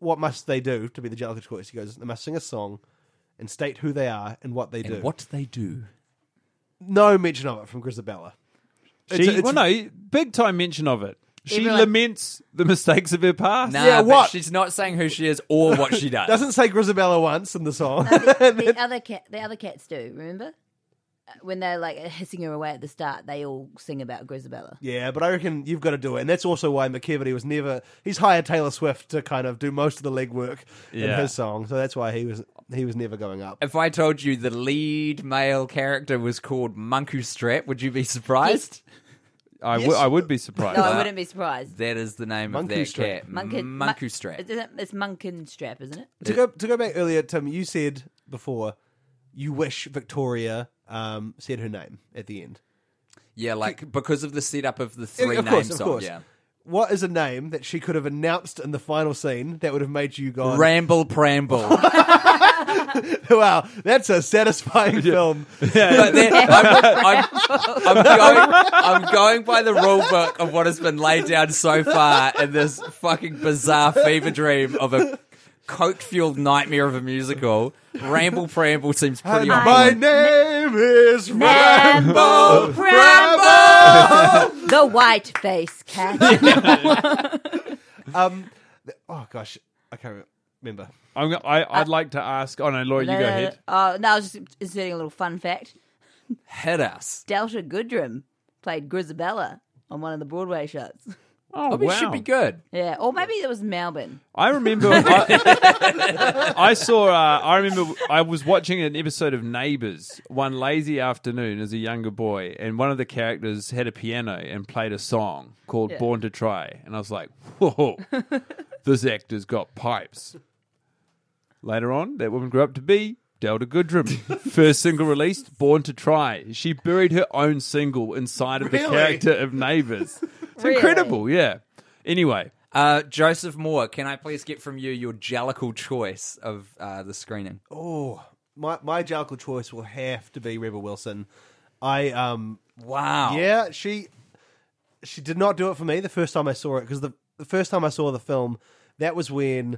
what must they do to be the Jellicle choice? He goes, they must sing a song and state who they are and what they do. And what they do. No mention of it from Grisabella. Big time mention of it. She Everyone- laments the mistakes of her past. Nah, Yeah, but what? she's not saying who she is or what she does. Doesn't say Grisabella once in the song. The other cats do. Remember when they're like hissing her away at the start? They all sing about Grisabella. Yeah, but I reckon you've got to do it. And that's also why McKevity was never... He's hired Taylor Swift to kind of do most of the legwork in his song. So that's why he was never going up. If I told you the lead male character was called Munku Strap, would you be surprised? I would be surprised. No, I wouldn't be surprised. That is the name of Munku that Strap. cat. Munku Strap. It's Munkin Strap, isn't it? To go back earlier, Tim, you said before you wish Victoria said her name at the end. Yeah, like because of the setup of the three Of name course, song. of course. Yeah. What is a name that she could have announced in the final scene that would have made you go, Ramble Pramble. wow, that's a satisfying film. But then I'm going by the rule book of what has been laid down so far in this fucking bizarre fever dream of a coke-fueled nightmare of a musical. Ramble Pramble seems pretty on My point. name is Rambo Rambo. the white face cat. Oh gosh, I can't remember. I'd like to ask. Oh no, Laura, you go ahead. Oh no, I was just inserting a little fun fact. Hit us. Delta Goodrem played Grisabella on one of the Broadway shows. Oh, We wow. should be good. Yeah, or maybe it was Melbourne. I remember. I saw. I remember. I was watching an episode of Neighbours one lazy afternoon as a younger boy, and one of the characters had a piano and played a song called "Born to Try," and I was like, "Whoa, this actor's got pipes." Later on, that woman grew up to be Delta Goodrem. First single released, "Born to Try." She buried her own single inside of the Really? character of Neighbours. It's Really? incredible, yeah. Anyway. Joseph Moore, can I please get from you your Jellicle choice of the screening? Oh, my Jellicle choice will have to be Rebel Wilson. Wow. Yeah, she did not do it for me the first time I saw it, because the first time I saw the film, that was when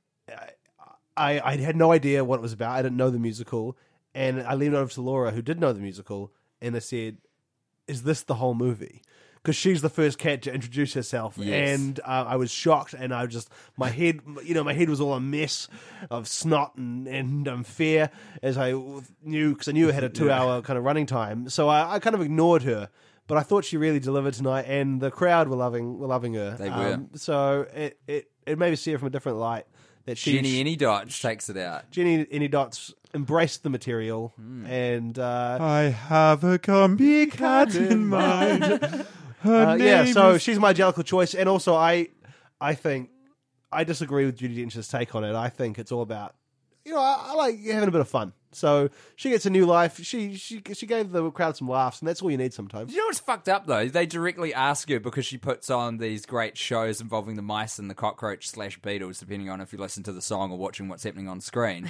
I had no idea what it was about. I didn't know the musical, and I leaned over to Laura, who did know the musical, and I said, "Is this the whole movie?" Because she's the first cat to introduce herself, Yes. and I was shocked, and I just my head was all a mess of snot and fear, as I knew, because I knew it had a 2-hour kind of running time. So I kind of ignored her, but I thought she really delivered tonight, and the crowd were loving her. They were. So it made me see her from a different light. That Jenny Anydots takes it out. Jenny Anydots embraced the material, and I have a combi cat in mind. so she's my Jellicle choice, and also I think I disagree with Judi Dench's take on it. I think it's all about, I like having a bit of fun. So she gets a new life. She gave the crowd some laughs, and that's all you need sometimes. You know what's fucked up, though? They directly ask her because she puts on these great shows involving the mice and the cockroach / beetles, depending on if you listen to the song or watching what's happening on screen.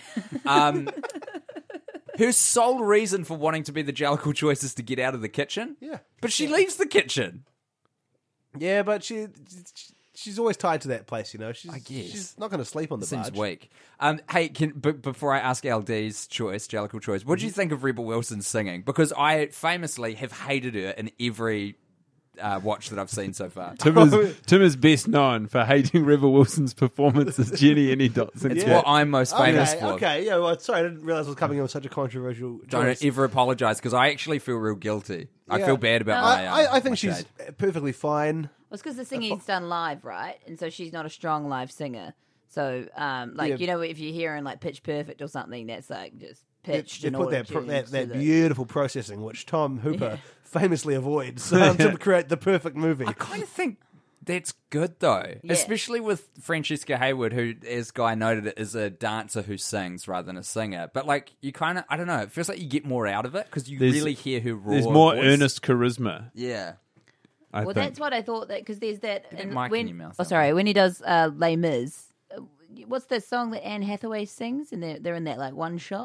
Her sole reason for wanting to be the Jellicle choice is to get out of the kitchen. Yeah. But she leaves the kitchen. Yeah, but she's always tied to that place. She's, I guess. she's not going to sleep on the Seems barge. weak. Hey, before I ask LD's choice, Jellicle choice, what do you think of Rebel Wilson singing? Because I famously have hated her in every watch that I've seen so far. Tim is best known for hating Rebel Wilson's performance as Jenny Anydots. It's what I'm most famous for. Okay, yeah. Well, sorry, I didn't realize I was coming in with such a controversial. Don't choice. ever apologise, because I actually feel real guilty. I Yeah. feel bad about I think my she's shade. perfectly fine. Well, it's because the singing's done live, right? And so she's not a strong live singer. So, if you're hearing like Pitch Perfect or something, that's like just pitched. They and put that auto-tuned that to the- beautiful processing, which Tom Hooper famously avoids, to create the perfect movie. I kind of think that's good, though. Yeah. Especially with Francesca Hayward, who, as Guy noted, is a dancer who sings rather than a singer. But, you kind of, I don't know, it feels like you get more out of it because you really hear her raw There's more voice. earnest charisma. Yeah. I Well, think. that's what I thought. That because there's that. Get that mic in your mouth, when he does Les Mis, what's the song that Anne Hathaway sings? And they're in that like one shot.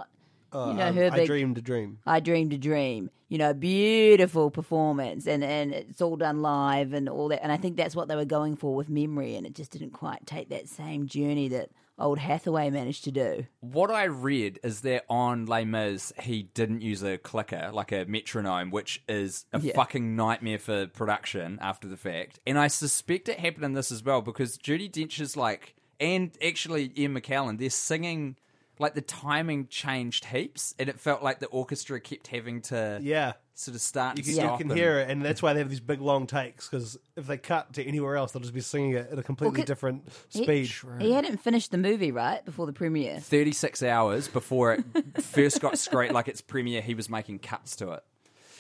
her I big Dreamed a Dream. I Dreamed a Dream. Beautiful performance, and it's all done live and all that. And I think that's what they were going for with Memory, and it just didn't quite take that same journey that old Hathaway managed to do. What I read is that on Les Mis, he didn't use a clicker, like a metronome, which is a fucking nightmare for production after the fact. And I suspect it happened in this as well, because Judi Dench is and actually Ian McKellen, they're singing, like the timing changed heaps, and it felt like the orchestra kept having to sort of start and stop. You can hear it, and that's why they have these big long takes, because if they cut to anywhere else, they'll just be singing it at a completely different speed. He hadn't finished the movie, right, before the premiere? 36 hours before it first got screened, like its premiere, he was making cuts to it.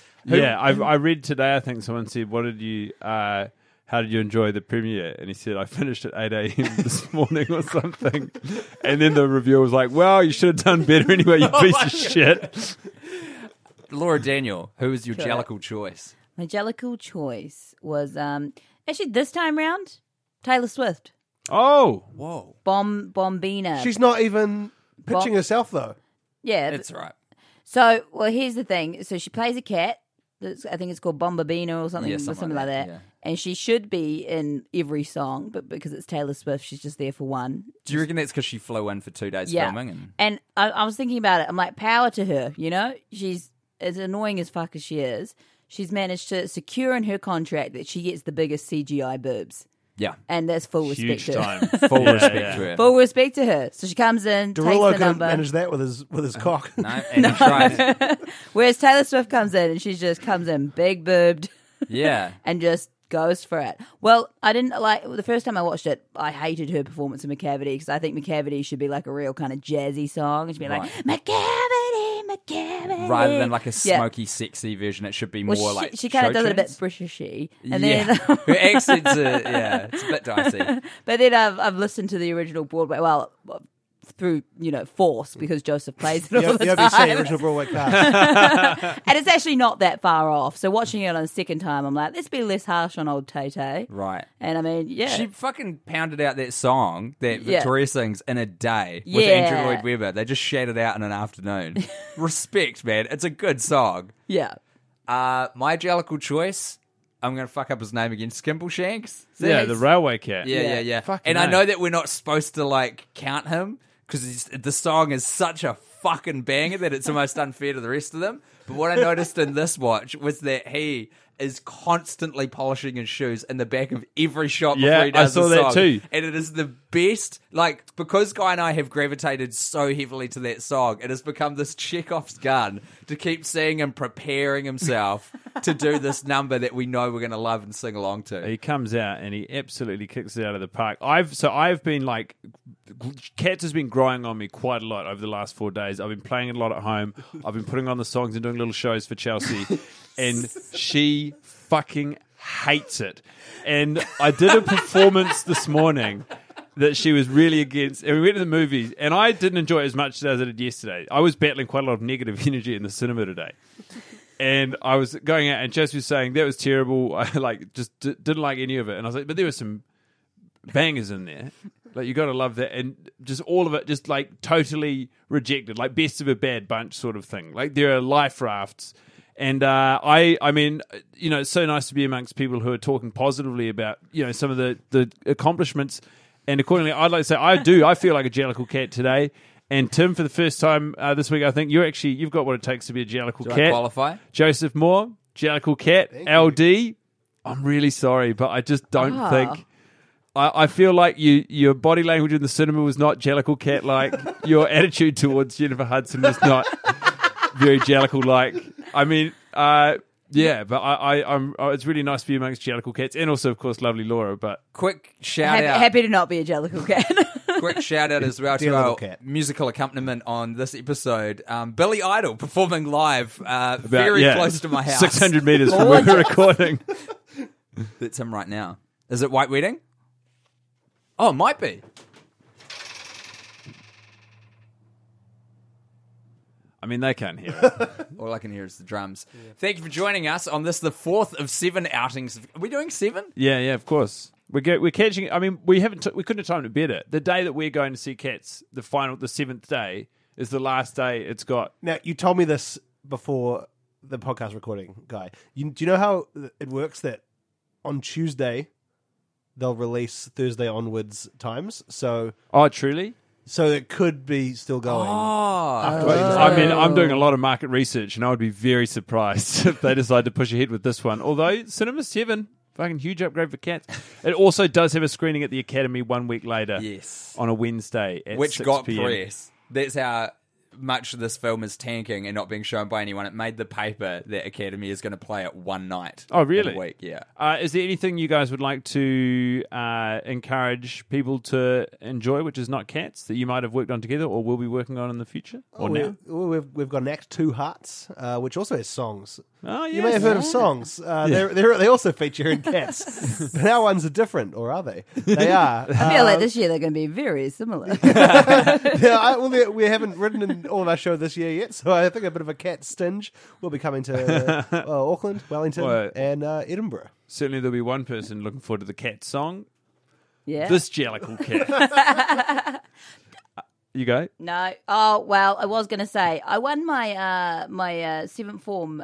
I read today, I think someone said, how did you enjoy the premiere? And he said, I finished at 8 a.m. this morning or something. And then the reviewer was like, well, you should have done better anyway, you piece of shit. Laura Daniel, who was your Jellicle choice? My Jellicle choice was, actually this time round, Taylor Swift. Oh. Whoa. Bombina. She's not even pitching herself, though. Yeah. That's right. So, here's the thing. So she plays a cat. I think it's called Bombabina or something, something like that. Yeah. And she should be in every song, but because it's Taylor Swift, she's just there for one. Do you reckon that's because she flew in for 2 days filming? And I was thinking about it. I'm like, power to her, She's as annoying as fuck as she is. She's managed to secure in her contract that she gets the biggest CGI boobs. Yeah. And that's full respect to her. Full respect to her. Full respect to her. So she comes in, Derulo takes the number. manage that with his cock. No, and he tried. Whereas Taylor Swift comes in and she just comes in big boobed. Yeah. And just goes for it. Well, I didn't the first time I watched it, I hated her performance of McCavity, because I think McCavity should be like a real kind of jazzy song. It should be like, McCavity. Rather than like a smoky, sexy version, it should be more like she kind of does it a bit Britishy. And then her accents are, it's a bit dicey. But then I've listened to the original Broadway, through, force, because Joseph plays it all the time. The original Broadway cast. And it's actually not that far off. So watching it on the second time, I'm like, let's be less harsh on old Tay-Tay. Right. And I mean, She fucking pounded out that song that Victoria sings in a day with Andrew Lloyd Webber. They just shat it out in an afternoon. Respect, man. It's a good song. Yeah. My Jellicle choice, I'm going to fuck up his name again, Skimbleshanks. Yeah, the railway cat. Yeah. Fucking and I know that we're not supposed to, count him, because the song is such a fucking banger that it's almost unfair to the rest of them. But what I noticed in this watch was that he is constantly polishing his shoes in the back of every shot before he does I saw the song. that too. And it is the best, because Guy and I have gravitated so heavily to that song, it has become this Chekhov's gun to keep seeing him preparing himself to do this number that we know we're going to love and sing along to. He comes out and he absolutely kicks it out of the park. I've been Cats has been growing on me quite a lot over the last 4 days. I've been playing it a lot at home. I've been putting on the songs and doing little shows for Chelsea, and she fucking hates it. And I did a performance this morning that she was really against, and we went to the movies, and I didn't enjoy it as much as I did yesterday. I was battling quite a lot of negative energy in the cinema today. And I was going out, and Jess was saying, that was terrible. I just didn't like any of it. And I was like, but there were some bangers in there. You got to love that. And just all of it, just totally rejected, best of a bad bunch sort of thing. There are life rafts. And I mean, it's so nice to be amongst people who are talking positively about, some of the accomplishments. And accordingly, I'd like to say, I feel like a Jellicle cat today. And Tim, for the first time this week, I think you've got what it takes to be a Jellicle cat. Do I qualify? Joseph Moore, Jellicle cat. LD, I'm really sorry, but I just don't think... I feel like your body language in the cinema was not Jellicle cat-like. Your attitude towards Jennifer Hudson was not very Jellicle-like. I mean, but I'm. It's really nice to be amongst Jellicle cats, and also, of course, lovely Laura. But quick shout out, happy to not be a Jellicle cat. Quick shout out as well to our musical accompaniment on this episode. Billy Idol performing live, very close to my house, 600 meters from where we're recording. That's him right now. Is it White Wedding? Oh, it might be. I mean, they can't hear it. All I can hear is the drums. Yeah. Thank you for joining us on this, the 4th of 7 outings. Are we doing 7? Yeah, of course. We're catching. I mean, we couldn't have timed it better. The day that we're going to see Cats, the 7th day, is the last day it's got. Now, you told me this before the podcast recording, Guy. Do you know how it works that on Tuesday they'll release Thursday onwards times? So, Truly? So it could be still going. I mean, I'm doing a lot of market research, and I would be very surprised if they decide to push ahead with this one. Although Cinema 7, fucking huge upgrade for Cats. It also does have a screening at the Academy 1 week later. Yes. On a Wednesday at Which 6 got p.m. press. That's how much this film is tanking and not being shown by anyone. It made the paper that Academy is going to play it one night. Oh, really? In a week, yeah. Is there anything you guys would like to encourage people to enjoy, which is not Cats, that you might have worked on together or will be working on in the future? Or now? We've got an Act 2 Hearts, which also has songs. Oh, yes. You may have heard of songs. They also feature in Cats. But our ones are different, or are they? They are. I feel like this year they're going to be very similar. We haven't written in all of our show this year yet, so I think a bit of a Cat stinge will be coming to Auckland, Wellington, and Edinburgh. Certainly there'll be one person looking forward to the Cat song. Yeah. This Jellicle Cat. You go? No. Oh, well, I was going to say, I won my my seventh form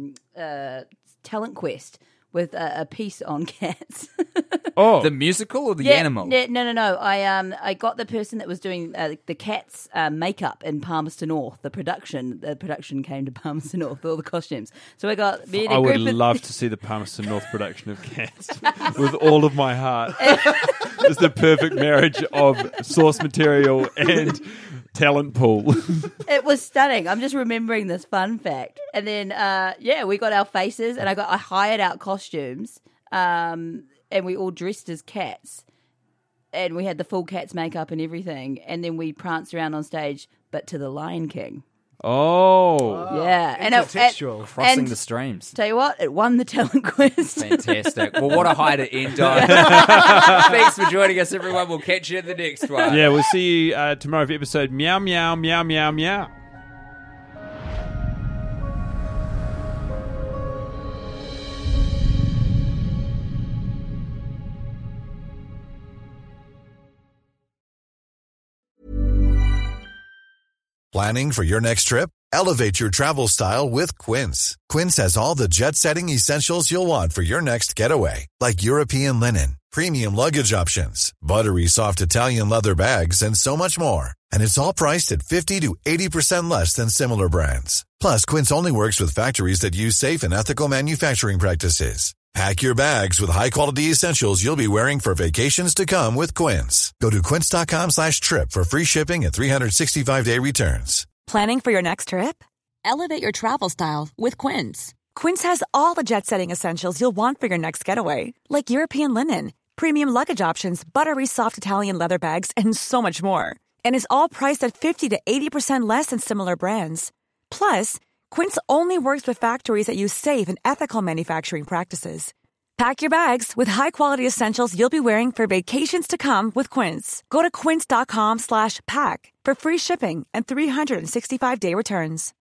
talent quest with a piece on cats. Oh, the musical or the animal? No. I got the person that was doing the cats makeup in Palmerston North. The production came to Palmerston North, all the costumes. So I got. I would love to see the Palmerston North production of Cats with all of my heart. It's the perfect marriage of source material and talent pool. It was stunning. I'm just remembering this fun fact. And then, we got our faces, and I hired out costumes, and we all dressed as cats, and we had the full Cats makeup and everything, and then we pranced around on stage, but to the Lion King. Oh. Yeah. Intertextual. Crossing the streams. Tell you what, it won the talent quiz. Fantastic. Well, what a high to end on. Thanks for joining us, everyone. We'll catch you in the next one. Yeah, we'll see you tomorrow for episode Meow Meow Meow Meow Meow. Planning for your next trip? Elevate your travel style with Quince. Quince has all the jet-setting essentials you'll want for your next getaway, like European linen, premium luggage options, buttery soft Italian leather bags, and so much more. And it's all priced at 50 to 80% less than similar brands. Plus, Quince only works with factories that use safe and ethical manufacturing practices. Pack your bags with high-quality essentials you'll be wearing for vacations to come with Quince. Go to quince.com/trip for free shipping and 365-day returns. Planning for your next trip? Elevate your travel style with Quince. Quince has all the jet-setting essentials you'll want for your next getaway, like European linen, premium luggage options, buttery soft Italian leather bags, and so much more. And is all priced at 50 to 80% less than similar brands. Plus, Quince only works with factories that use safe and ethical manufacturing practices. Pack your bags with high-quality essentials you'll be wearing for vacations to come with Quince. Go to quince.com/pack for free shipping and 365-day returns.